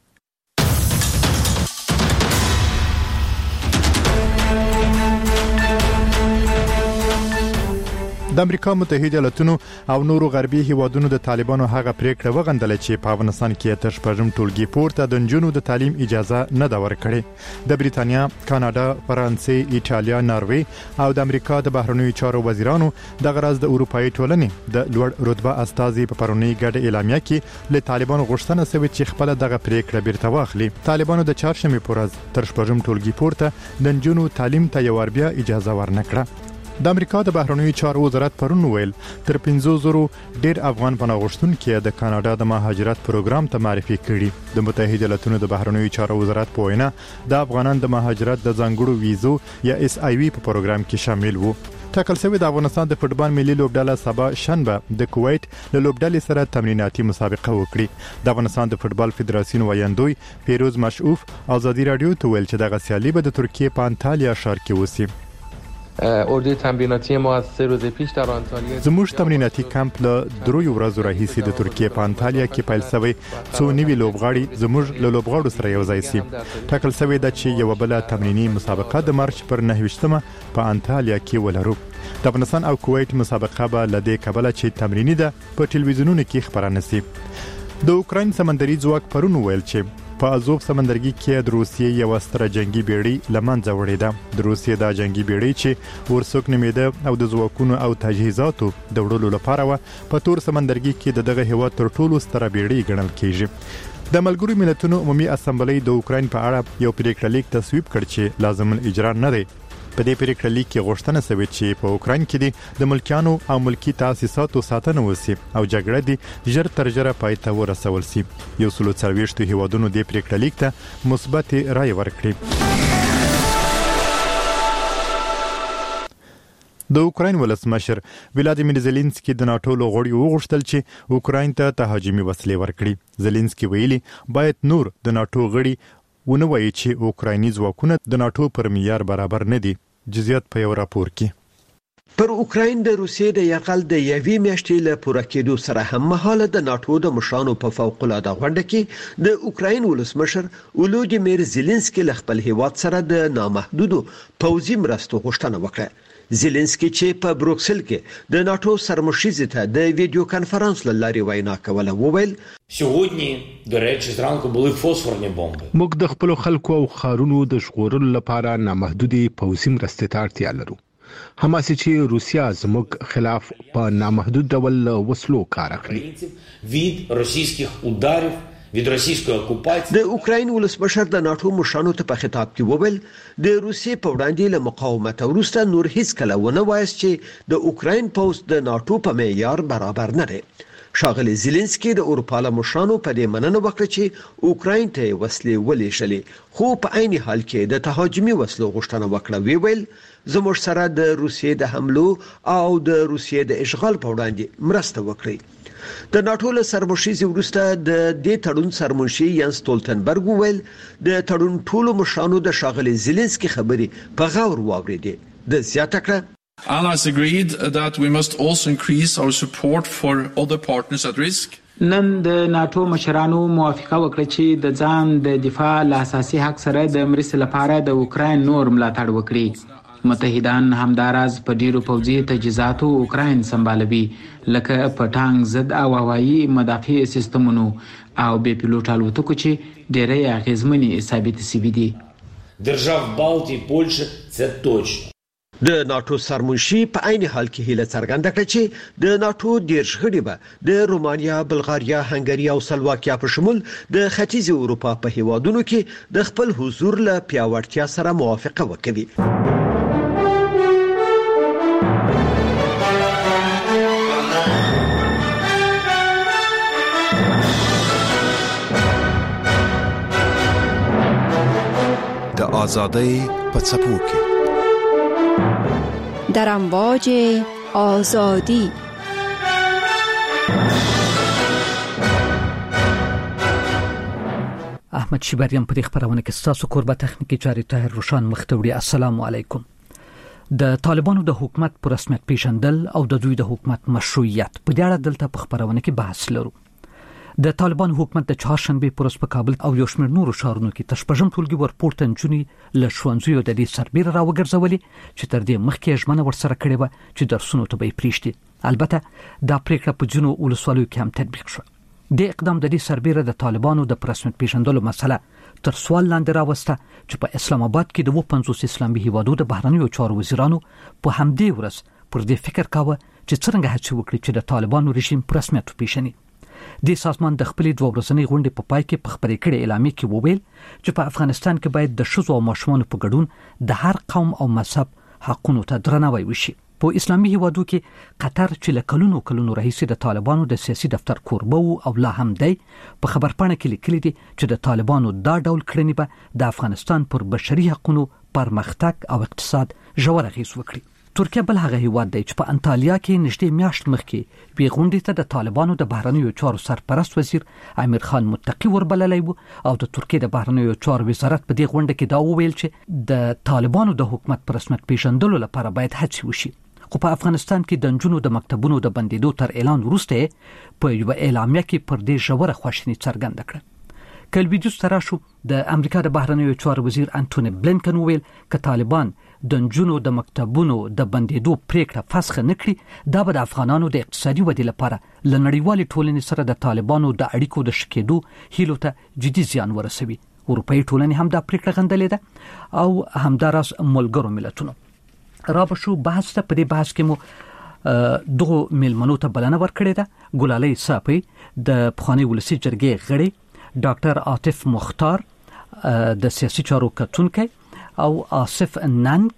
د امریکا متحده ایالاتونو او نورو غربي هیوادونو د طالبانو هغه پریکړه وغندل چې په افغانستان کې تر شپږم ټولګي پورته د نجونو د تعلیم اجازه نه دا ورکړي. د بریتانیا، کاناډا، فرانسې، ایټالیا، ناروې او د امریکا د بهرنیو چارو وزیرانو د غرض د اروپאי ټولنې د لوړ رتبه استازي په پرونی ګډه اعلامیه کې له طالبانو غوښتنه شوې چې خپل دغه پریکړه بیرته واخلي. طالبانو د چهارشنبه پر ورځ تر شپږم ټولګي پورته د نجونو تعلیم ته یو بیا اجازه ورنکړه. د امریکا د بهرنیو چارو وزارت پرون ویل تر 500 ډیر افغان پناهغوښتونکو د کاناډا د مهاجرت پروګرام ته معرفي کړي. د متحده ایالاتونو د بهرنیو چارو وزارت په وینا د افغانانو د مهاجرت د ځانګړو ویزو یا SIV په پروګرام کې شامل وو. ټاکل شوی د افغانستان د فوتبال ملي لوبډله سبا شنبه د کویت له لوبډلې سره تمریناتي مسابقه وکړي. د افغانستان د فوتبال فدراسیون ویاندوی پیروز مشعوف ازادي رادیو ته ویل چې دغه سیالي به د ترکیه په انتالیا ښار کې وسی. اردوی تمریناتی ما از 3 روز پیش در آنتالیا زموږ تمریناتي کمپ له 3 ورځو راهیسې د ترکیه په انتالیا کې پیل شوی څو نوي لوبغاړي زموږ له لوبغاړو سره یو ځای شي. ټاکل شوی د چې یو بل تمرینی مسابقه د مارچ پر 9مه په انتالیا کې ولرو. د افغانستان او کویت مسابقه به لدې کبله چې تمرینی ده په ټلویزیونونو کې خبرانه شي. د اوکراین سمندري ځواک پرون ویل چې په ازوف سمندرګي کې د روسیې یو ستر جنگي بیړۍ لمنځه وړې ده. د روسیې د جنگي بیړۍ چې ورسوک نومیده او د ځواکونو او تجهیزاتو د وړلو لپاره و په تور سمندرګي کې دغه هیواد تر ټولو ستر بیړۍ ګڼل کیږي. د ملګرو ملتونو عمومي اسامبلې د اوکراین په اړه یو پریکړه لیک تصویب کړ چې لازم الاجرا نه دی. په دې پریکړه لیک کې غوښتنه شوې چې په اوکراین کې د ملکیانو او ملکی تاسیساتو ساتنه وشي او جګړه دې ژر تر ژره پای ته ورسول شي. یو سلو څلوېښتو هیوادونو دې پریکړه لیک ته مثبت رائے ورکړي. د اوکراین ولسمشر ولادیمیر زيلنسکي د ناتو لغړی وغوښتل چې اوکراین ته تهاجمي وسلې ورکړي. زيلنسکي ویلي باید نور د ناتو غړي ونه وایي چې اوکرایني ځواکونه د ناتو پر معیار برابر نه دي. جزئیات په یو راپور کې. پر اوکراین د روسیې د یرغل د یوې میاشتې له پوره کېدو سره هم مهاله د ناتو د مشرانو په فوق العاده غونډه کې د اوکراین ولسمشر ولادیمیر زيلنسکي له خپل هیواد سره د نامحدودو پوځي مرستو غوښتنه وکړه. زيلنسکي چې په بروکسل کې د ناتو سرمشیز ته د ویډیو کانفرنس لاري وینا کوله وویل سهودنی د رچ زرانکو بولی فوسفورنی بمب موږ د خپل خلکو او خارونو د ژغورلو لپاره نامحدودي پوځي مرستې ته اړتیا لرو. هماسې چې روسیا زموږ خلاف په نامحدود ډول وسلو کار اخلي. від російських ударів від روسیې окупації. د اوکراین ولسمشر د ناتو مشرانو ته په خطاب کې وویل د روسیې په وړاندې له مقاومت وروسته نور هیڅ کله ونه وایست چې د اوکراین پوځ د ناتو په معیار برابر نه دی. ښاغلی زيلنسکي د اروپا له مشرانو په دې مننه وکړه چې اوکراین ته وسلې ولېږلې، خو په عین حال کې د تهاجمي وسلو غوښتنه وکړه. ویل زموږ سره د روسیې د حملو او د روسیې د اشغال په وړاندې مرسته وکړي. د ناتو له سرمشیزي وروسته د دې تړون سرمنشي ینس ستولتنبرګ ویل د تړون ټولو مشرانو د ښاغلي زيلنسکي خبرې په غور واوریدې. د زیاته کړه Allies agreed that we must also increase our support for other partners at risk. نن د ناتو مشرانو موافقه وکړه چې د ځان د دفاع له اساسي حق سره د مرستې لپاره د اوکراین نور ملاتړ وکړي. متحدان همداراز په ډیرو پوځي تجهیزاتو اوکراین سمبالوي لکه په ټانک ضد او هوایي مدافع سیستمونو او بې پیلوټ الوتکو چې ډېرې اغیزمنې ثابت شوي دي. держав Балтії, Польщі це точно. د ناتو سرمنشي په عین حال کې هیله څرګنده کړه چې د ناتو ډیر غړي به د رومانیا، بلغاریا، هنګري او سلواکیا په شمول د ختیځ اروپا په هیوادونو کې د خپل حضور له پیاوړتیا سره موافقه وکړي. د آزادۍ په څپو کې در امواج آزادی احمد شیبریان په دې خبرونه کې ستاسو قربت تخنیکی چاري طاهر روشان مختوړي. السلام علیکم. د طالبانو د حکومت پر رسمیت پیژندل او د دوی د حکومت مشروعیت په اړه دلته په خبرونه کې بحث لرو. د طالبان حکومت د چهارشنبه پر ورځ په کابل او یو شمېر نورو ښارونو کې تر شپږم ټولګي ورپورته نجونې له ښوونځیو د دې سربیره راوګرځولې چې تر دې مخکې ژمنه ورسره کړې وه چې درسونو ته به یې پرېږدي. البته دا پریکړه په ځینو ولسوالیو کې هم تطبیق شوه. د اقدام د دې سربیره د طالبانو د رسمیت پیژندلو مسله تر سوال لاندې راوسته چې په اسلام آباد کې د 50 اسلامي هیوادو د بهرنیو چارو وزیرانو په همدې ورځ پر دې فکر کاوه چې څنګه هڅه وکړي چې د طالبانو رژیم په رسمیت وپیژني. د سازمان د خپلې 2 ورځنۍ غونډې په پای کې په خبرې کړې اعلامیه کې وویل چې په افغانستان کې باید د ښځو او ماشومانو په ګډون د هر قوم او مذهب حقونو ته درناوی وشي. په اسلامي هیوادو کې قطر چې له کلونو راهیسې د طالبانو د سیاسي دفتر کوربه او لا هم دی په خبرپاڼه کې لیکلي دي چې د طالبانو دا ډول کړنې به د افغانستان پر بشري حقوقو پرمختګ او اقتصاد ژور اغېز وکړي. ترکیه بل هغه هیواد دی چې په انټالیا کې نږدې میاشت مخکې وی غونډې ته د طالبانو د بهرنیو چارو سرپرست وزیر امیر خان متقی وربللی و او د ترکیه د بهرنیو چارو وزارت په دې غونډه کې دا وویل چې د طالبانو د حکومت پر رسمیت پیژندلو لپاره باید هڅې وشي. خو په افغانستان کې د نجونو د مکتبونو د بندیدو تر اعلان وروسته په یو اعلامیه کې پر دې ژوره خواشیني څرګنده کړه. کله ویډیو سره شو د امریکا د بهرنیو چارو وزیر انټونی بلینکن وویل ک طالبان د نجونو د مکتبونو د بندیدو پریکړه فسخ نه کړي دا به د افغانانو د اقتصادي ودې لپاره له نړیوالې ټولنې سره د طالبانو د اړیکو د شکېدو هیلو ته جدي زیان ورسوي. اروپایي ټولنې هم دا پریکړه غندلې ده او همداراز ملګرو ملتونو. رابشو بحث ته په دې بحث کې مو دغه میلمنو ته بلنه ورکړې ده. ګلالۍ صافی د پخوانی ولسی جرګې غړي، ډاکټر عاطف مختار د سیاسي چارو کتونکي او آصف ننګ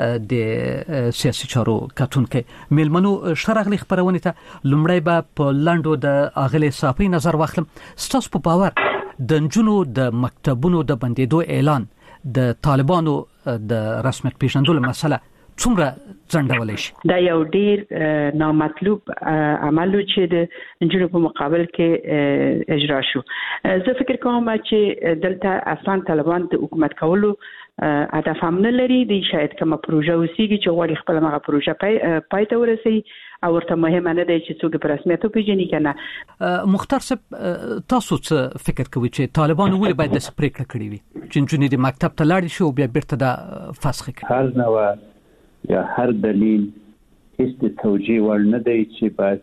د سیاسي چارو کتونکي. میلمنو شرغلي خبرونه ته لومړی به په لاندو د اغلی صافی نظر واخلم. ستاسو په باور د نجونو د مکتبونو د بندیدو اعلان د طالبانو د رسمیت پیژندلو مسله څومره ځنډولی شي؟ دا یو ډیر نامطلوب عمل چې د نجونو په مقابل کې اجرا شو. زه فکر کوم چې دلته اصلا طالبان د حکومت کولو هدف هم نه لري. د شاید کومه پروژه وسیږي چې غواړي خپل هغه پروژه پای ته ورسوي او ورته مهمه نه دی چې څوک په رسمیت وپیژني کنه. مختار صاحب تاسو څه فکر کوئ چې طالبان ولې باید د پریکړه کړې وي چې نجونې د مکتب ته لاړې شي او بیا بیرته د فسخ کړي؟ هر نوع یا هر دلیل هیڅ د توجیه وړ نه دی چې باید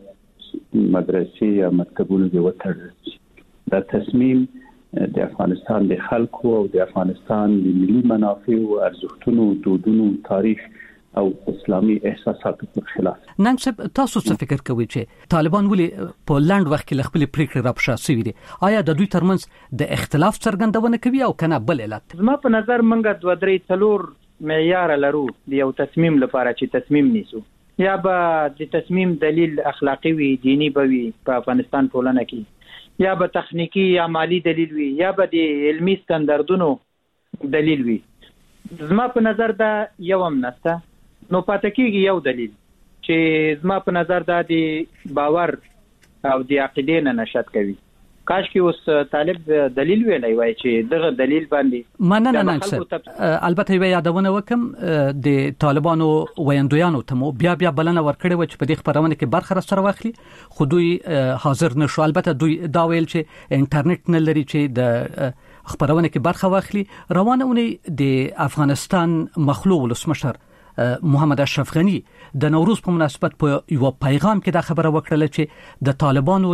مدرسې یا مکتبونه دې وتړل شي. دا تصمیم د افغانستان د خلکو او د افغانستان د ملي منافعو، ارزښتونو، دودونو، تاریخ او اسلامي احساساتو پر خلاف. نن څه تاسو څه فکر کوئ چې طالبان ولې په لاند وخت کې خپل پریکړه راپښا سوي دي؟ آیا د دوی ترمنځ د اختلاف څرګندونه کوي او کنه بل علت؟ زما په نظر منګه 2-3 معیار لرو د یو تصمیم لپاره چې تصمیم نیسو. یا به د تصمیم دلیل اخلاقی وي، دینی به وي په افغانستان ټولنه کې، یا به تخنیکی یا مالی دلیل وي، یا به د علمی ستاندردونو دلیل وي. زما په نظر دا یو هم نشته. نو پاتې کېږي یو دلیل چې زما په نظر دا د باور او د عقیدې نه نشد کوي. کاش کې اوس طالب دلیل ویلای وای چې دغه دلیل باندې مننه. البته یو یادونه وکم د طالبانو ویندویانو ته بیا بلنه ورکړې و چې په دې خبرونه کې برخه سره واخلي، خو دوی حاضر نشو. البته دوی دا ویل چې انټرنیټ نه لري چې د خبرونه کې برخه واخلي. روانه اونۍ د افغانستان مخلوع ولسمشر محمد اشرف غنی د نوروز په مناسبت په یو پیغام کې دا خبره وکړه چې د طالبانو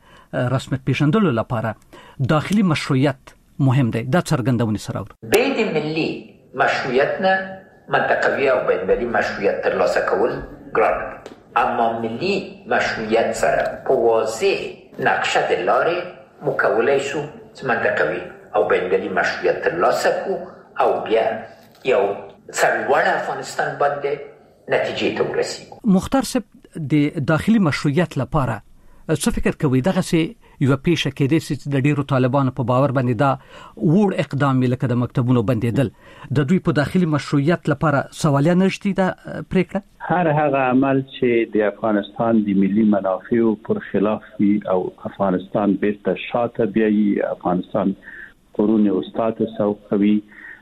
د رسمیت پیژندلو لپاره داخلي مشروعیت مهم دی. دا څرګندونه سره ور بین ملي مشروعیت نه منطقوي او بین‌المللي مشروعیت ترلاسه کول ګران، اما ملي مشروعیت سره په واضح نقشه د لارې مکولای شو چې منطقوي او بین‌المللي مشروعیت ترلاسه کو او بیا یو سرلوړ افغانستان باندې نتیجې ته ورسیږي. مختار صاحب د داخلي مشروعیت لپاره څه فکر کوي؟ دغه سي یو پیښه کې د د ډیرو طالبانو په باور باندې دا وړ اقدام لکه د مکتبونو بندیدل د دوی په داخلي مشروعیت لپاره سوالیا نشتی دا پریکړه؟ هر هغه عمل چې د افغانستان د ملي منافعو پر خلاف وي او افغانستان بیرته شاته بیایي، افغانستان قرون وسطا سوق کوي،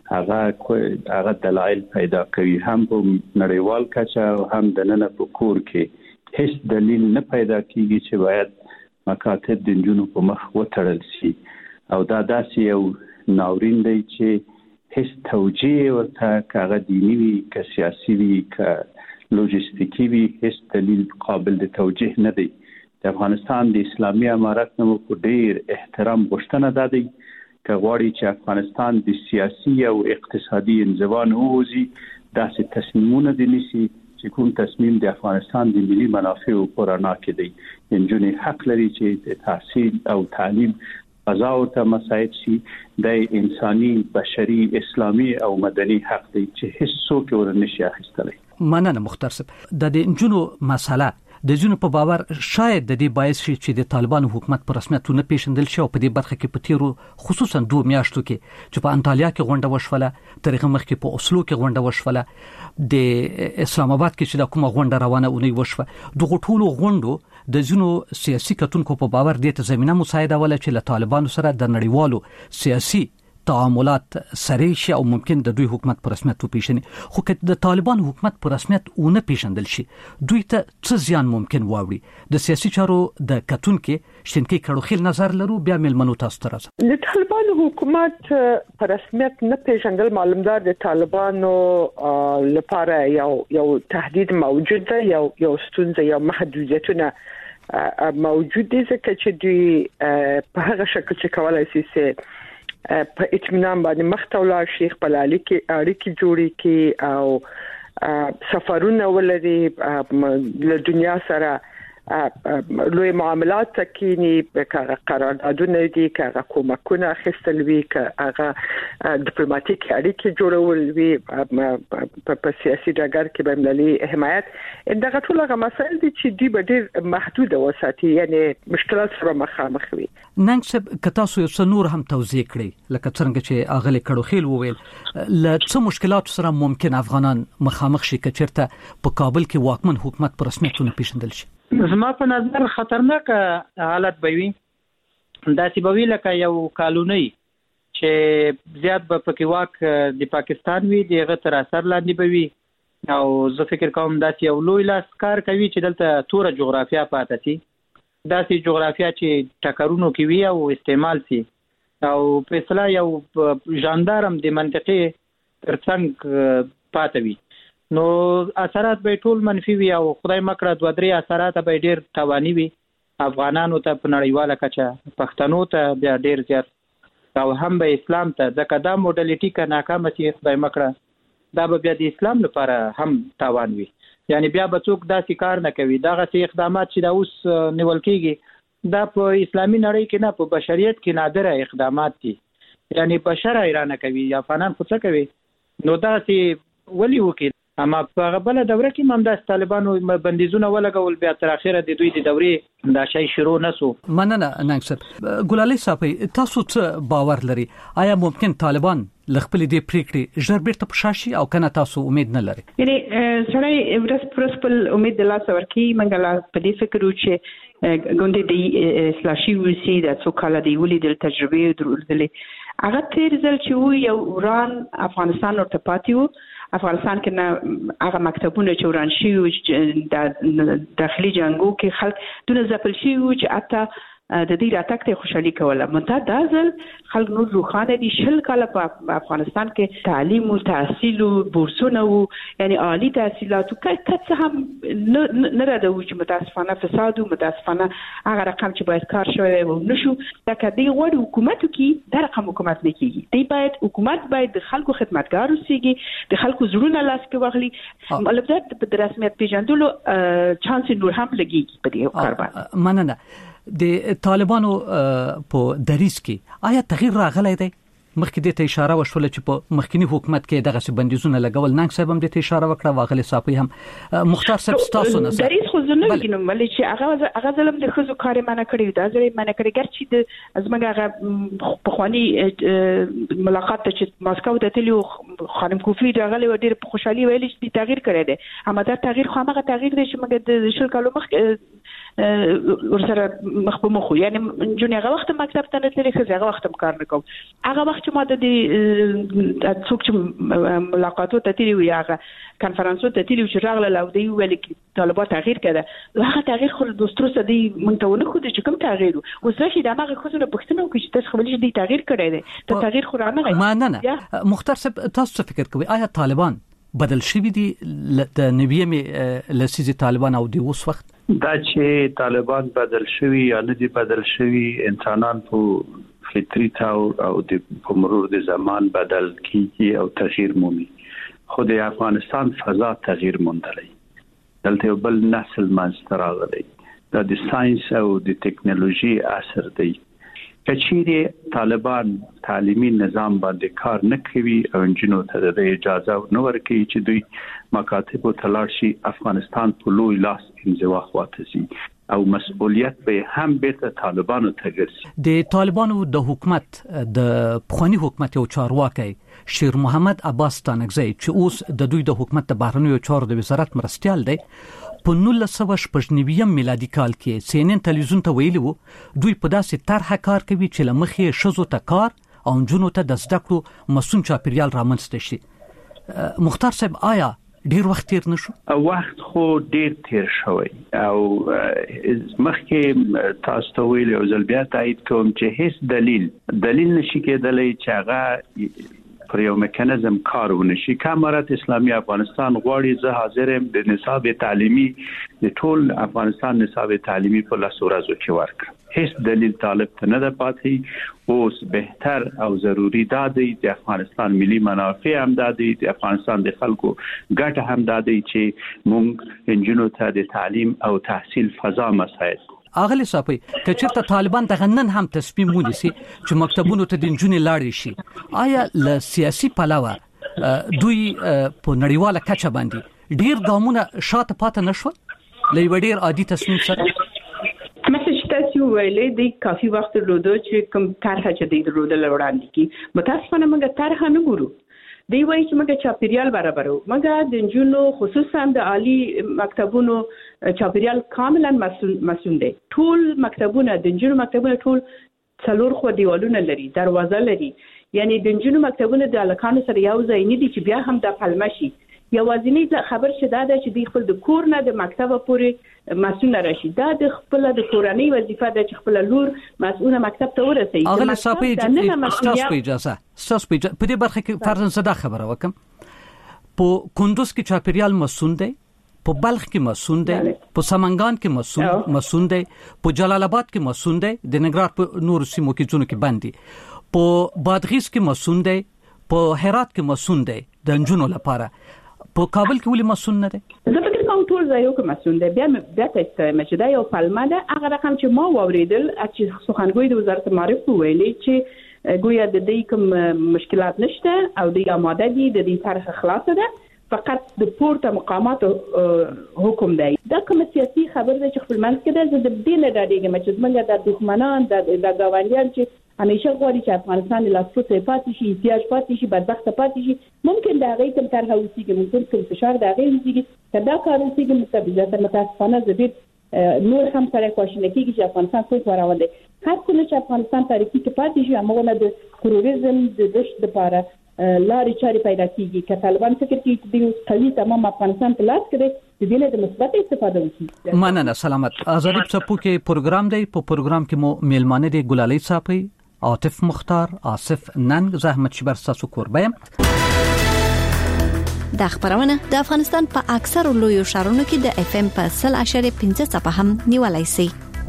هغه دلایل پیدا کوي. هم په نړیوال کچه او هم د نن په کور کې هیڅ دلیل نه پیدا کیږي چې باید مکاتب د نجونو په مخ وتړل شي او دا داسې یو ناورین دی چې هیڅ توجیه ورته کاغه دینی وي که سیاسي وي که لوجستیکي وي هیڅ دلیل قابل د توجیه نه دی. د افغانستان د اسلامي امارت نه په ډیر احترام غوښتنه ده دی که غواړي چې افغانستان د سیاسي او اقتصادي انزوا نه ووځي داسې تصمیمونه دې نیسي چې کوم تصمیم د افغانستان د ملي منافعو په رڼا کې دی. نجونې حق لري چې د تحصیل او تعلیم فضا ورته مساعد شي. د انساني بشري اسلامي او مدني حق دی چې هیڅ څوک ورنشي اخیستلی. مننه مختار صاحب. د نجونو مسله د جنو په باور شاید د دې باعث شي چې د طالبانو حکومت په رسمیت نه پیژندل شي او په دې برخه کې په تیرو خصوصا 2 میاشتو کې چې په انټالیا کې غونډه وشوله تاریخ مخکې په اوسلو کې غونډه وشوله د اسلام آباد کې چې د کومه غونډه روانه ونی وشوه دغه ټولو غونډو د جنو سیاسي کتونکو په باور د زمينه مساعده ولا چې له طالبانو سره د نړیوالو سیاسي تعاملات سره شي او ممکن د دوی حکومت پر رسمیت وپیژني. خو که د طالبان حکومت پر رسمیت ونه پیژندل شي دوی ته څه زیان ممکن واوړي. د سیاسي چارو د کتونکو شینکی کړو نظر لرو بیا ملمنو تاسو ته راځي. د طالبان حکومت پر رسمیت نه پیژندل معلومدار د طالبانو لپاره یو تهدید موجود ده یو ستونزه یا محدودیتونه موجود دي ځکه چې دوی په هغه شکل چې کولای شي په اطمینان باندې مختولا شیخ بلالي کې اړیکې جوړې کې او سفرونه ولري له دنیا سره لوی معاملات تکینی که قراردادونه دي که کومکونه اخیستل وي که هغه ډیپلوماټیک اړیکې جوړول وي په سیاسي ډګر کې به ملي حمایت دغه ټول هغه مسایل دي چې دوی به ډېر محدود وساتي یعنی مشکلات سره مخامخ وي. نن څه کتا سو یو نور هم توضیح کړی لکه څنګه چې اغلی کړو خیل وویل ل څه مشکلات سره ممکن افغانان مخامخ شي کچرته په کابل کې واکمن حکومت پر رسمیتونه پیژندل شي. زما په نظر خطرناک حالت به وي داسې به وي لکه یو کالونی چې زیات به پکې واک د پاکستان وي دغه تر اثر لاندې به وي او زه فکر کوم داسې یو لوی لاس کار کوي چې دلته توره جغرافیا پاتې شي داسې جغرافیا چې ټکرونو کې وي او استعمال شي او په اصطلاح یو ژاندارم د منطقې ترڅنګ پاتې وي نو اثرات به ټول منفي وي او خدای مکړه 2-3 اثرات به ډیر توانی وي افغانانو ته په نړیواله کچه پښتنو ته بیا ډیر زیات او هم به اسلام ته ځکه دا موډالیټي کا ناکامه شي خدای مکړه دا به بیا د اسلام لپاره هم تاوان وي یعنی بیا به څوک داسې کار نه کوي دغه اقدامات چې دا اوس نیول کېږي دا په اسلامي نړۍ کې نه په بشریت کې نادره اقدامات دي یعنی بشر ایران کوي افغانان خو څه کوي نو دا چې ولي وکړي اما په غبل دوره کې هم د طالبانو بندیزونه ولګول بیا تر اخره د دوی د دورې دا شی شروع نسو. مننه ننګسر. ګلالي صاحب تاسو څه باور لري آیا ممکن طالبان لخپل دې پریکړې ژر بیرته پښاشي او کنه تاسو امید نه لري؟ یعنی سړی ورسپل امید د لاس ورکی منګلا په دې فکر و چې ګوندې د اصلاحي وسی د څوکاله دی ولې د تجربه درلودلې هغه تیر ځل چې یو وران افغانستان ورته پاتیو افغانستان کې نه هغه مکتبونه چې وران شي د داخلي جنگو کې خلک دونه ځپل شي چې اته د دې راتګ ته خوشحالي کوله مته دا ځل خلک نور روخانه دي شل کاله په افغانستان کې تعلیم او تحصیل او بورسونه او یعنی عالی تحصیلات کڅ هم نه راځو چې متاسفانه فساد او متاسفانه هغه رقم چې باید کار شوی و نشو دا کدی غوړ حکومت کې دا رقم حکومت نه کیږي دی باید حکومت باید د خلکو خدمتګار اوسېږي د خلکو زړونه لاس کې واخلي البته په رسمیت پیژندلو چانس نور هم لګي په دې کار باندې. مننه. د طالبانو په دریس کې آیا تغییر راغلی دی؟ مخکې د ته اشاره وشوله چې په مخکنی حکومت کې دغه څه بندیزونه لګول ننګ صاحب هم د ته اشاره وکړه واغلی صاحب هم مختار صاحب تاسو نه دریس خو زه نه وینم ولې چې هغه ظلم د خزو کار منع کړی دا ځای منع کړی ګرچې د ازمنګ هغه په خواني ملاقات ته چې ماسکو ته تلو خانم کوفی راغلی و ډیر په خوشحالي ویل چې تغییر کړی دی اما دا تغییر خو هغه تغییر دی چې موږ د شل کالو مخکې ورسره مخ په مخ یعنی جون هغه وخت مکتب ته نه تللی هغه وخت کار نکوم هغه وخت چې ما د څوک چې ملاقاتو ته تللی وي هغه کانفرنسو ته تللی چې راغله لو دی ویل کې طالبات تغییر کړه هغه تغییر خو د سترسه دی منتونه خو د کوم تغییر اوس راشي د هغه خصوصا پښتنو کې چې تاسو خپل دي تغییر کړی دی ته تغییر خو رانه ما نه مختار صاحب تاسو فکر کوي آیا طالبان بدل شوی دي د نویمه لسیزي طالبان او د اوس وخت دا چې طالبان بدل شوی یا نه دي بدل شوی انسانان په فطري تور او د مرور د زمان بدل کیږي او تغییر مومي خو د افغانستان فضا تغییر موندلی دلته بل نسل منځ راغلی دا د ساينس او د ټکنالوژي اثر دی کچېره طالبان تعلیمي نظام باندې کار نه کوي او انجینو ته د اجازه نه ورکوي چې دوی مکاتب ته لاړ شي افغانستان په لوی لاس انزوا خواته او مسؤلیت به هم بیرته طالبانو ته ګرځي د طالبانو د حکومت د پخوانی حکومت یو چارواکي شیر محمد عباس تانکزی چې اوس د دوی د حکومت د بهرنیو چارو د وزارت مرستيال دی په 1999 میلادي کال کې CNN تلویزیون ته ویلي وو دوی په داسې طرحه کار کوي چې لمخې شزو ته کار او جنونو ته د زده کړو مسون چاپیریال رامنځته شي مختار صاحب آیا ډیر وخت تیر نشو وخت خو ډیر تیر شوی او مخکې تاسو ته ویل او ځل بیا تایید کوم چې هیڅ دلیل نشي کېدلی چې هغه پر یو میکانیزم کار ونشي کامرات اسلامي افغانستان غواړي زه حاضرم د نصاب تعلیمي د ټول افغانستان نصاب تعلیمي په لاسو راځو کې ورک هیڅ دلیل طالب ته نه ده پاتې اوس بهتر او ضروری دادی د افغانستان ملي منافع هم دادی د افغانستان د خلکو ګټه هم دادی چې مونږ انجینو ته د تعلیم او تحصیل فضا مساعد اغلی صاحب کچرته طالبان د غنن هم تصمیم ونیسي چې مکتبونو ته د جنونې لاړ شي آیا ل سیاسي پلاوه دوی په نړیواله کچه باندې ډیر ګامونه شاته پاتې نشو لې ډیر عادي تصمیم سره مسج تاسو ویلې د کافي وخت درلودو چې کوم طرحه چې د درلودل وړاندې کی متاسفانه موږ طرحه نه ګورو دی وایي چې موږ چاپیریال برابرو موږ د جنونو خصوصا د عالی مکتبونو چاپیریال کاملا مسئول دي ټول مکتبونه د جنونو مکتبونه ټول څلور خو دیوالونه لري دروازه لري یعنی د جنونو مکتبونه د الکانو سره یو ځای نه دي چې بیا هم د پلمشي یوازینی خبر شته دا چې د خپل د کور نه د مکتب پورې مسؤل راشي دا د خپل د کورنۍ وظیفه ده چې خپل لور مسؤله مکتب ته ورسوي اغله صاحب اجازه په دې برخه کې فرضاً صدا خبره وکم په کندوز کې چاپیریال مسؤل دی په بلخ کې مسؤل دی په سمنګان کې مسؤل دی په جلال آباد کې مسؤل دی د ننګرهار په نور سیمو کې ځونو کې باندې په بادغیس کې مسؤل دی په هرات کې مسؤل دی د انجونو لپاره په کابل کې ولې مسؤل نه دی زه فکر کوم ټول ځایو کې مسؤل دی بیا ته چې دا یو پلمه ده هغه رقم چې ما واوریدل چې سخنګوی د وزارت معارف ویلي چې ګویا د دې کوم مشکلات نشته او د آماده دي د دې طرح خلاصه ده فقط د پورته مقامات حکم دی دا کوم سیاسي خبر ده چې خپل منځ کې ده د دې نه دادېږي چې موږ د دښمنان د گاونډیان چې همیشه غواړي چې افغانستان له لاسو پاتې شي احتیاج پاتې شي بدبخت پاتې شي ممکن دا غي کوم طرح اوسېږي ممکن کوم فشار دا غي اوسېږي کدا کار اوسېږي مستبیزه متاسفانه زبید نور هم سره کوښښ کوي چې افغانستان څخه وراوندي هر څه چې افغانستان تاریخي کې پاتې شي هغه د تروریزم د دشت لپاره لارې چارې پیدا کیږي که طالبان فکر کوي چې د قوي تمام افغانستان په لاس کې د دې د مثبت استفاده وکړي مننه سلامت آزادی څپو کې پروګرام دی په پروګرام کې مو میلمانه دی ګلالۍ صاحب عاطف مختار آصف ننګ زحمت شبر ساسو کوربه د خبرونه د افغانستان په اکثر لویو شهرونو کې د FM په 0.5 صفحه هم نیولای شي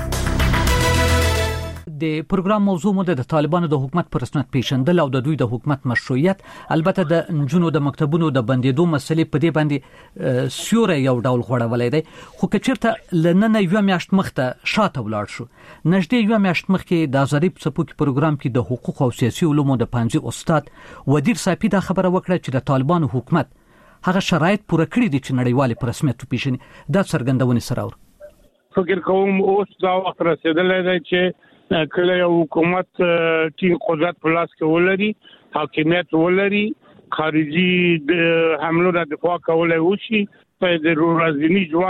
د پروګرام موضوع مو د طالبانو د حکومت پر رسمیت پیژندل او د دوی د حکومت مشروعیت البته د انجونو د مکتبونو د بندیدو مسلې په دې باندې سیوره یو ډول غوړولې ده خو کچرته لننه یو میاشت مخته شاته ولاړ شو نږدې یو میاشت مخکې د ازادي څپو کې پروګرام کې د حقوق او سیاسي علومو د پنځه استاد ودیر صاحب دا خبره وکړه چې د طالبانو حکومت هغه شرایط پوره کړی دي چې نړیوال پر رسمیت پیژني دا څرګندونه سره ور فکر کوم اوس دا وخت رسیدلی دی چې کله یو حکومت ټینګ قدرت په لاس کې ولري حاکمیت ولري خارجي د حملو نه دفاع کولای وشي په د ورځنی ژوند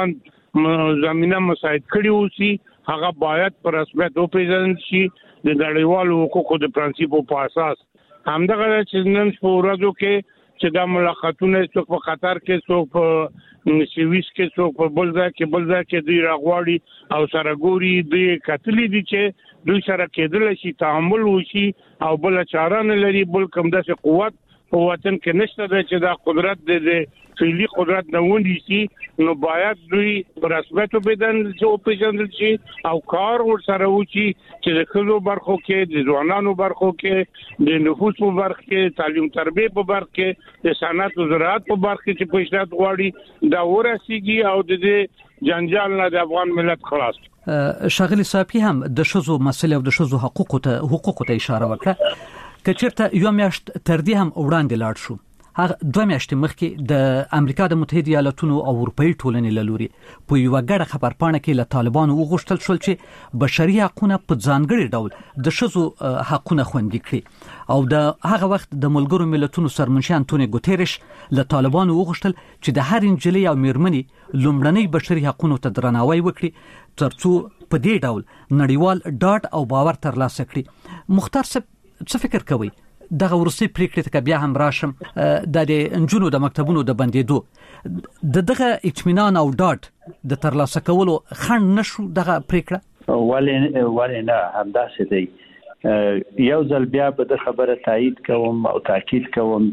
زمينه مساعد کړي اوسي هغه باید پر رسمیت وپیژندل شي د نړیوالو حقوقو د پرنسپو په اساس. همدغه چې نن په ورځو کې چې دا ملاقاتونه څوک په قطر کې څوک په سویس کې څوک په بل ځای کې دوی راغواړي او سره ګوري دوی کتلې دي چې دوی سره کېدل شي تعامل وشي او بل چاره نه لري بل کوم داسې قوت په وطن کې نشته چې دا قدرت د فعلی قدرت نه ونیسي نو باید دوی په رسمیت وپیژندل شي او کار ورسره وشي چې د ښځو برخو کې د ځوانانو برخو کې د نفوس په برخه کې تعلیم تربیه په برخه کې د صنعت او زراعت په برخه کې چې پیشرفت غواړي دا ورسیږي او د دې جنجال نه د افغان ملت خلاص. شاغلی صاحب هم د شذو مسله او د شذو حقوقو ته اشاره وکړه. کچرته یو میاشت تر دې هم وړاندې لاړ شو. هغه 2 میاشتې مخکې د امریکا د متحده ایالاتونو او اروپאי ټولنې له لوري په یو غړ خبرپاڼه کې له طالبانو وغوښتل شول چې بشري حقوقونه په ځانګړي ډول د شذو حقوقونه خوندي کړي او د هغه وخت د ملګرو ملتونو سرمنشي انټونیو ګوتيريش له طالبانو وغوښتل چې د هر انجلۍ او میرمنې لومړنۍ بشري حقوقو ته درناوی وکړي ترڅو په دې ډول نړیوال ډاټ او باور ترلاسه کړي. مختار صاحب څه فکر کوي دغه ورسي پریکړه ته بیا هم راشم د انجونو د مکتبونو د بندیدو دغه اطمینان او ډاټ د ترلاسه کولو خنډ نشو دغه پریکړه ولې نه همداسې دی. یو ځل بیا به د خبره تایید کوم او تاکید کوم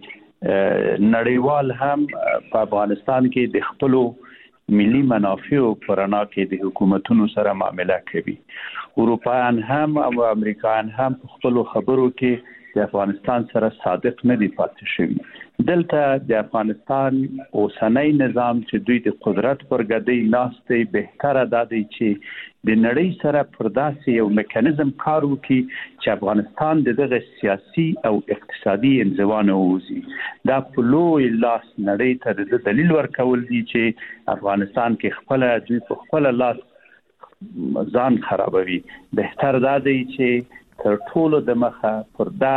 چې نړیوال هم په افغانستان کې د خپلو ملي منافع پر انا کې د حکومتونو سره معامله کوي. اروپایان هم او امریکایان هم په خپلو خبرو کې د افغانستان سره صادق نه دي پاتې شوي. دلته د افغانستان اوسنۍ نظام چې دوی د قدرت پر ګدۍ ناستي بهتره ده چې د نړۍ سره پر داسې یو میکانیزم کار وکړي چې افغانستان دغه سیاسي او اقتصادي انزوا نه ووځي. دا په لوی لاس نړۍ ته د دلیل ورکول دي چې افغانستان کې خپل دوی په خپل لاس ځان خرابوي. بهتر ده چې تر ټولو د مخه پر دا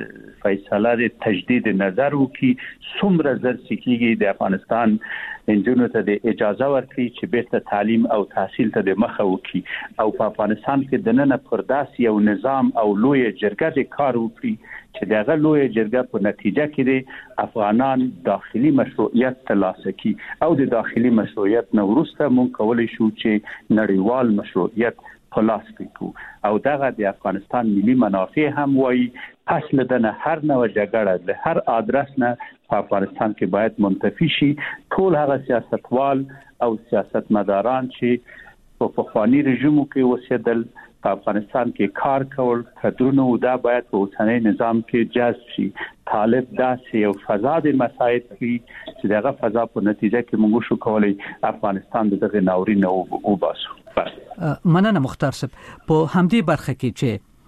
فیصله د تجدید نظر وکي څومره زر سکیږي د افغانستان انجونو ته د اجازه ورکړي چې بیرته تعلیم او تحصیل ته د مخه وکي او په افغانستان کې د نن پر داسې یو نظام او لوی جرګه د کار وکړي چې دغه لوی جرګه په نتیجه کې د افغانان داخلي مشروعیت ترلاسه کړي او د داخلي مشروعیت نه وروسته مونږ کولی شو چې نړیوال مشروعیت خلاص کړو او دغه د افغانستان ملي منافع هم وایي پس لدنه هر نوع جګړه له هر ادرس نه په افغانستان کې باید منتفي شي. ټول هغه سیاستوال او سیاستمداران چې په پخوانی رژیمو کې اوسېدل په افغانستان کې کار کول قدرونه دا باید په اوسنۍ نظام کې جذب شي. طالب داسې یو فضا د مساعد کړي چې دغه فضا په نتیجه کې موږ شو کولای افغانستان دغه ناورین او وباسو. مننه مختار صاحب. په همدې برخه کې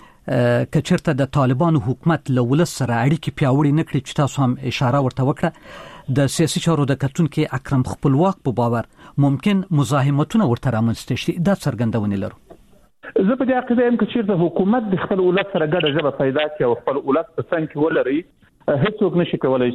چې کچرته د طالبانو حکومت له ولس سره اړیکې پیاوړې نکړي چې تاسو هم اشاره ورته وکړه د سیاسي چارو د کتونکو اکرم خپلواک په باور ممکن مزاحمتونه ورته رامنځته شي دا څرګندونه لرو. زه په دې عقیده یم چې د حکومت د خپل ولس سره ګډه ژبه پیدا کړي او خپل ولس په څنګه کې ولري هیڅوک نشي کولای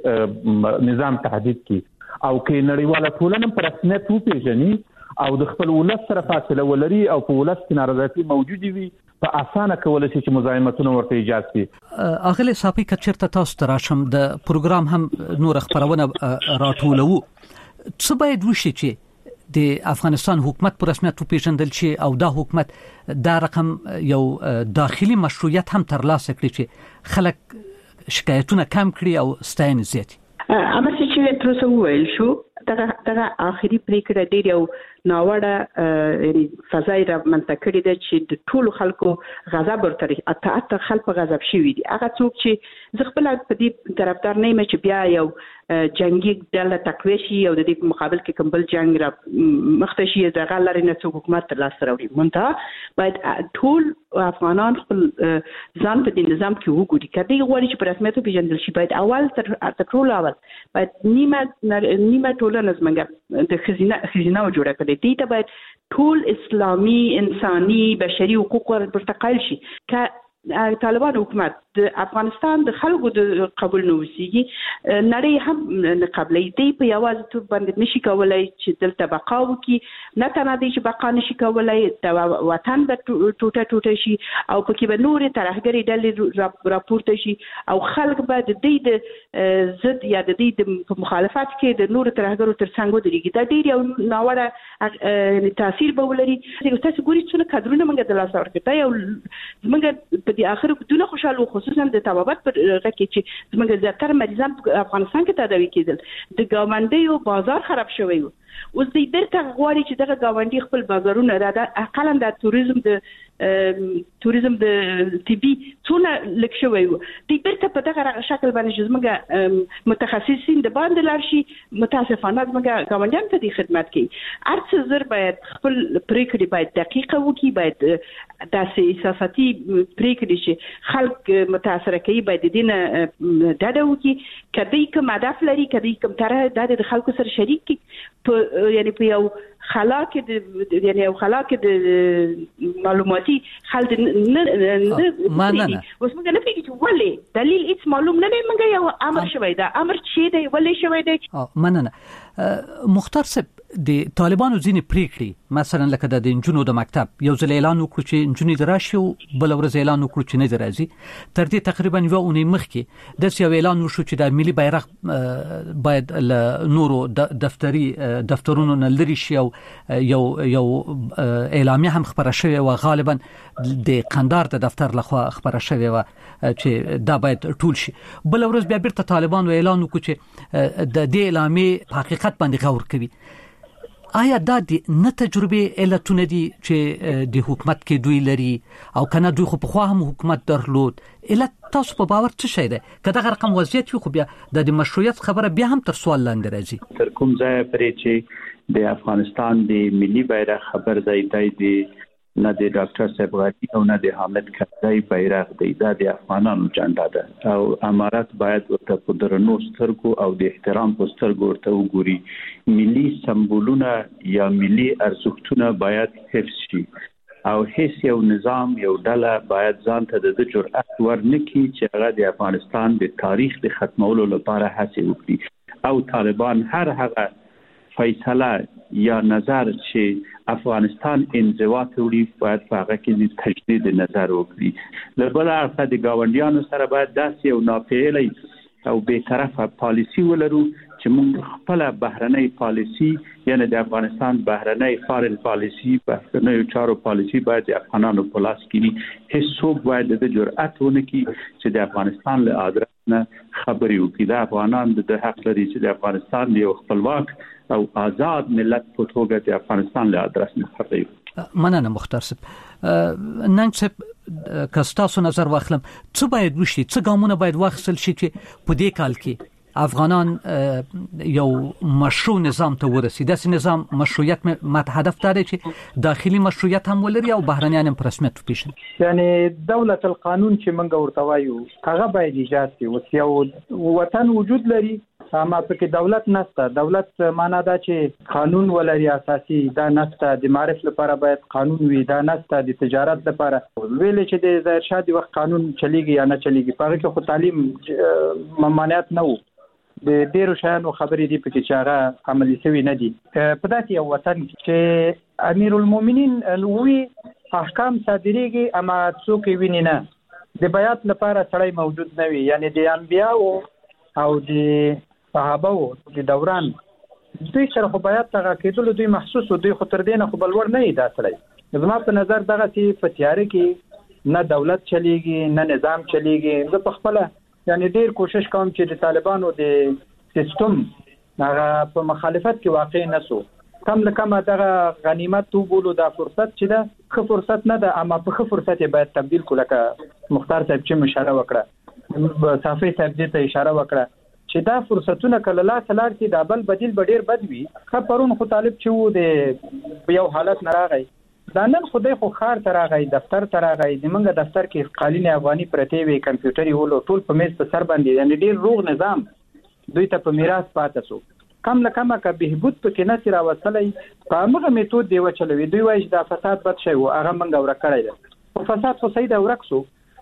چې نظام تهدید کړي او کې نړیواله ټولنه پر رسمیت وپیژني او د خپل ولس سره فاصله ولري او په ولس کې نارضایتي موجود وي په اسانه کولای شي چې مزاحمتونه ورته ایجاد کړي. اغلی صاحب کچرته تاسو تراشم د پروګرام هم نور خبرونه راټولو څه باید وشي چې د افغانستان حکومت په رسمیت وپیژندل شي او دا حکومت دا رقم یو داخلي مشروعیت هم ترلاسه کړي چې خلک شکایتونه کم کړي او ستاینه زیاتي. اما چې تر څو ویل شو دغه اخري پریکړه ډېر یو ناوړه فضای را منتکړي ده چې د ټولو خلکو غضب ورته اته خلک غضب شوي دي. هغه څوک چې زه خپل په دې طرفدار نه یم چې بیا یو جنگي ډله تقویه شي او د دې مقابل کې کوم بل جنگ را مخته شي دغه لري نه څوک حکومت تر لاس راوړي. منتها باید ټول افغانان خپل ځان په دې نظام کې وګوري. کله غواړي چې په رسمیت پیژندل شي باید اول تر ټولو اول باید نیمه ټولنه زمونږ د خزینه جوړه کړي. دې ته باید ټول اسلامي انساني بشري حقوق ورته قایل شي. که طالبان حکومت د افغانستان د خلکو د قبول نه وسیږي نړۍ هم نه قبلې دی په یوازې تو باندې نشي کولای چې دلته بقا وکړي نه تنه دی چې بقا نشي کولای د وطن د ټوټه شي او پکې به نور ترهګری ډلې راپورته شي او خلک به د دې د ضد یا د دې د مخالفت کې د نور ترهګرو ترڅنګ ودرېږي دا ډېر یو ناوړه تاثیر به ولري. تاسو ګورئ څونه کډرونه موږ د لاس ورکړه دا یو موږ په دې اخر کې دونه خوشاله خصوصا د طبابت پر رکه چې موږ زیاتره مریضان په افغانستان کې تداوي کېدل د ګاونډیو بازار خراب شوی و. اوس دې درته غواړي چې دغه ګاونډي خپل بازارونه را اقلا د توریزم د طبي څونه لک شوی و دې درته په دغه شکل باندې چې موږ متخصصین د باندې لار شي متاسفانه موږ ګاونډیان ته د خدمت کوي ارڅ زر باید خپل پریکړې باید دقیقه وکړي باید د سیاسي پریکړې چې خلک متاثر کوي باید دینه ډاډه وکړي کدی کوم هدف لري کدی کوم طرح د خلکو سره شریک کی یعنی په یو خلاق د معلوماتي خل نه اوس موږ نه پیږي چې ولې دلیل هیڅ معلوم نه دی موږ یو امر شوی دا امر چې دی ولې شوی دی مننه مختار صاحب د طالبانو ځینې پریکړې مثلا لکه د انجونو د مکتب یو ځل اعلان وکړ چې انجونې دراشي او بل ورځ اعلان وکړ چې نه درازي تر دې تقریبا یو اونۍ مخکې د یو اعلان وشو چې د ملي بیرغ باید له نورو دفترونو نه لري شي او یو اعلامیه هم خبره شوې و غالبا د قندار د دفتر لخوا خبره شوې و چې دا باید ټول شي بل ورځ بیا بیرته طالبانو اعلان وکړ چې د دې اعلامیه په حقیقت باندې غور کوي. آیا دا د نه تجربه علتونه دي چې د حکومت کې دوی لري او کنه دوی خو په خوا هم حکومت درلود علت تاسو په باور څه شي ده کله رقم وضعیت خو بیا د مشروعیت خبره بیا هم تر سوال لاندې راځي تر کوم ځای پرې چې د افغانستان د ملي بیرغ خبر ځای دی نه د ډاکټر صاحب غاټي او نه د حامد کرزي بیرغ دی دا د افغانانو جنډا ده او امارات باید ورته په درنو سترګو او د احترام په سترګو ورته وګوري. ملي سمبولونه یا ملي ارزښتونه باید حفظ شي او هیڅ یو نظام یو ډله باید ځان ته د جرأت ورنکړي چې هغه د افغانستان د تاریخ د ختمولو لپاره هڅه وکړي او طالبان هر هغه فیصله یا نظر چې افغانستان انزوا توړي باید په هغه کې د تجدید نظر وکړي. له بل اړخه د ګاونډیانو سره باید داسې یو ناپېیلی او بی‌طرفه پالیسی ولرو چې موږ خپل بهرنۍ پالیسی یعنی د افغانستان بهرنۍ فارن پالیسی بهرنۍ چارو پالیسی باید د افغانانو په لاس کې هیڅ څوک باید د جرأت ونه کړي چې د افغانستان له ادرس نه خبرې وکړي. د افغانان د حق لري چې د افغانستان یو خپلواک او آزاد ملت په توګه د افغانستان له ادرس نه خبرې وکړي. مننه مختار صاحب. نن صاحب کستاسو نظر واخلم څه باید وشي څه ګامونه باید واخیستل شي چې په دې کال کې افغانان یو مشروع نظام ته ورسي داسې نظام مشروعیت هدف داري چې داخلي مشروعیت هم ولري او بهرنیان هم په رسمیت وپیژني یعنی دولت القانون چې موږ ورته وایو هغه باید ایجاد شي او وطن وجود لري اما پکې دولت نشته. دولت معنا دا چې قانون ولري اساسي دا نشته. د معرفت لپاره باید قانون وي دا نشته. د تجارت لپاره ویل چې د ظاهر شاه د وخت قانون چلیږي یا نه چلیږي په هغه کې خو تعلیم ممانعت نه وو د ډیرو شیانو خبرې دي پکې چې هغه عملي شوي نه دي. په داسې یو وطن چې امیر المؤمنین وی احکام صادریږي اما څوک یې ویني نه د بیعت لپاره سړی موجود نه وي یعنی د انبیاء او د صحابه د دوران دوی سره خو بیعت ته کېدل دوی محسوس دوی خو تر دې نه خو بلور نه دا سړی زما په نظر دغه چې په تیارې کې نه دولت چلیږي نه نظام چلیږي. زه په خپل یعنی ډیر کوشش کوم چې د طالبانو د سیستم هغه په مخالفت کې واقع نسو کم له کم دغه غنیمت وګولو دا فرصت چې دا ښه فرصت نه ده اما په ښه فرصت باید تبدیل کړو. لکه مختار صاحب چې اشاره وکړه صافي صاحب دې ته اشاره وکړه چې دا فرصتونه کله لا سلار چې دا بل بدیل به ډیر بد وي. خبرون خو طالب چې وو د یو حالت نه راغی دا نن خدای خو خار ته راغی دفتر ته راغی د منګه دفتر کې قالین افغاني پرته وي کمپیوټر یو ټول په میز په سر باندې یعنی ډیر روغ نظام دوی ته په میراث پاتې شو. کم لکه که بهبود پکې نه تر وصلې په هغه میتود دی وچلوي دوی وایي دا فساد بد شي او هغه منګه ورکړی ده. په فساد خو سید ورکسو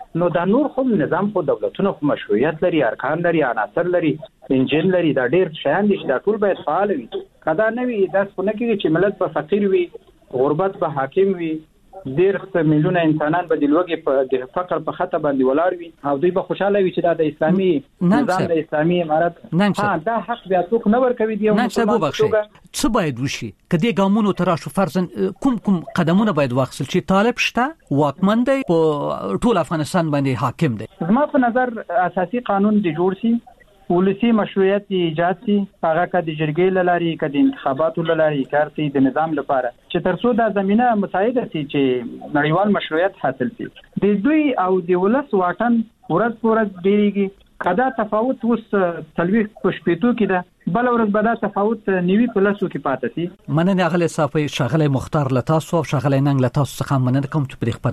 نو دا نور خو نظام خو دولتونه خو مشروعیت لري، ارکان لري، عناصر لري، انجن لري، دا ډیر شیان دي چې دا ټول باید فعال وي. کدا نه وي دا څنګه کېږي چې ملت په فقیر وي، غربت به حاکم وي، ډیر میلیونه انسانان به د لوږې په د فقر په خطه باندې ولاړ وي او دوی به خوشاله وي چې دا د اسلامي نظام د اسلامي امارت دا حق بیا څوک نه ورکوي دی. څه باید وشي کدی ګامونو تراشو فرضاً کوم قدمونه باید واخیستل چې طالب شته واکمن دی په ټول افغانستان باندې حاکم دی؟ زما په نظر اساسي قانون دی جوړ شي، ولسی مشروعیت ایجاد شي، هغه کدي جرګې لاري کدي انتخاباتو لاري کار شي د نظام لپاره چې ترڅو دا زمينه مساعده شي چې نړیوال مشروعیت حاصل شي. د دوی او د ولس واټن ورځ په ورځ ډیریږي. کدا تفاوت اوس تلويخ پښپېتو کې ده، بل ورځ به دا تفاوت نیوي په لاسو کې پاتې شي. مننه غله صافي شغله مختار لتاسو او شغله ننګ لتاسو څخه مننه کوم چې په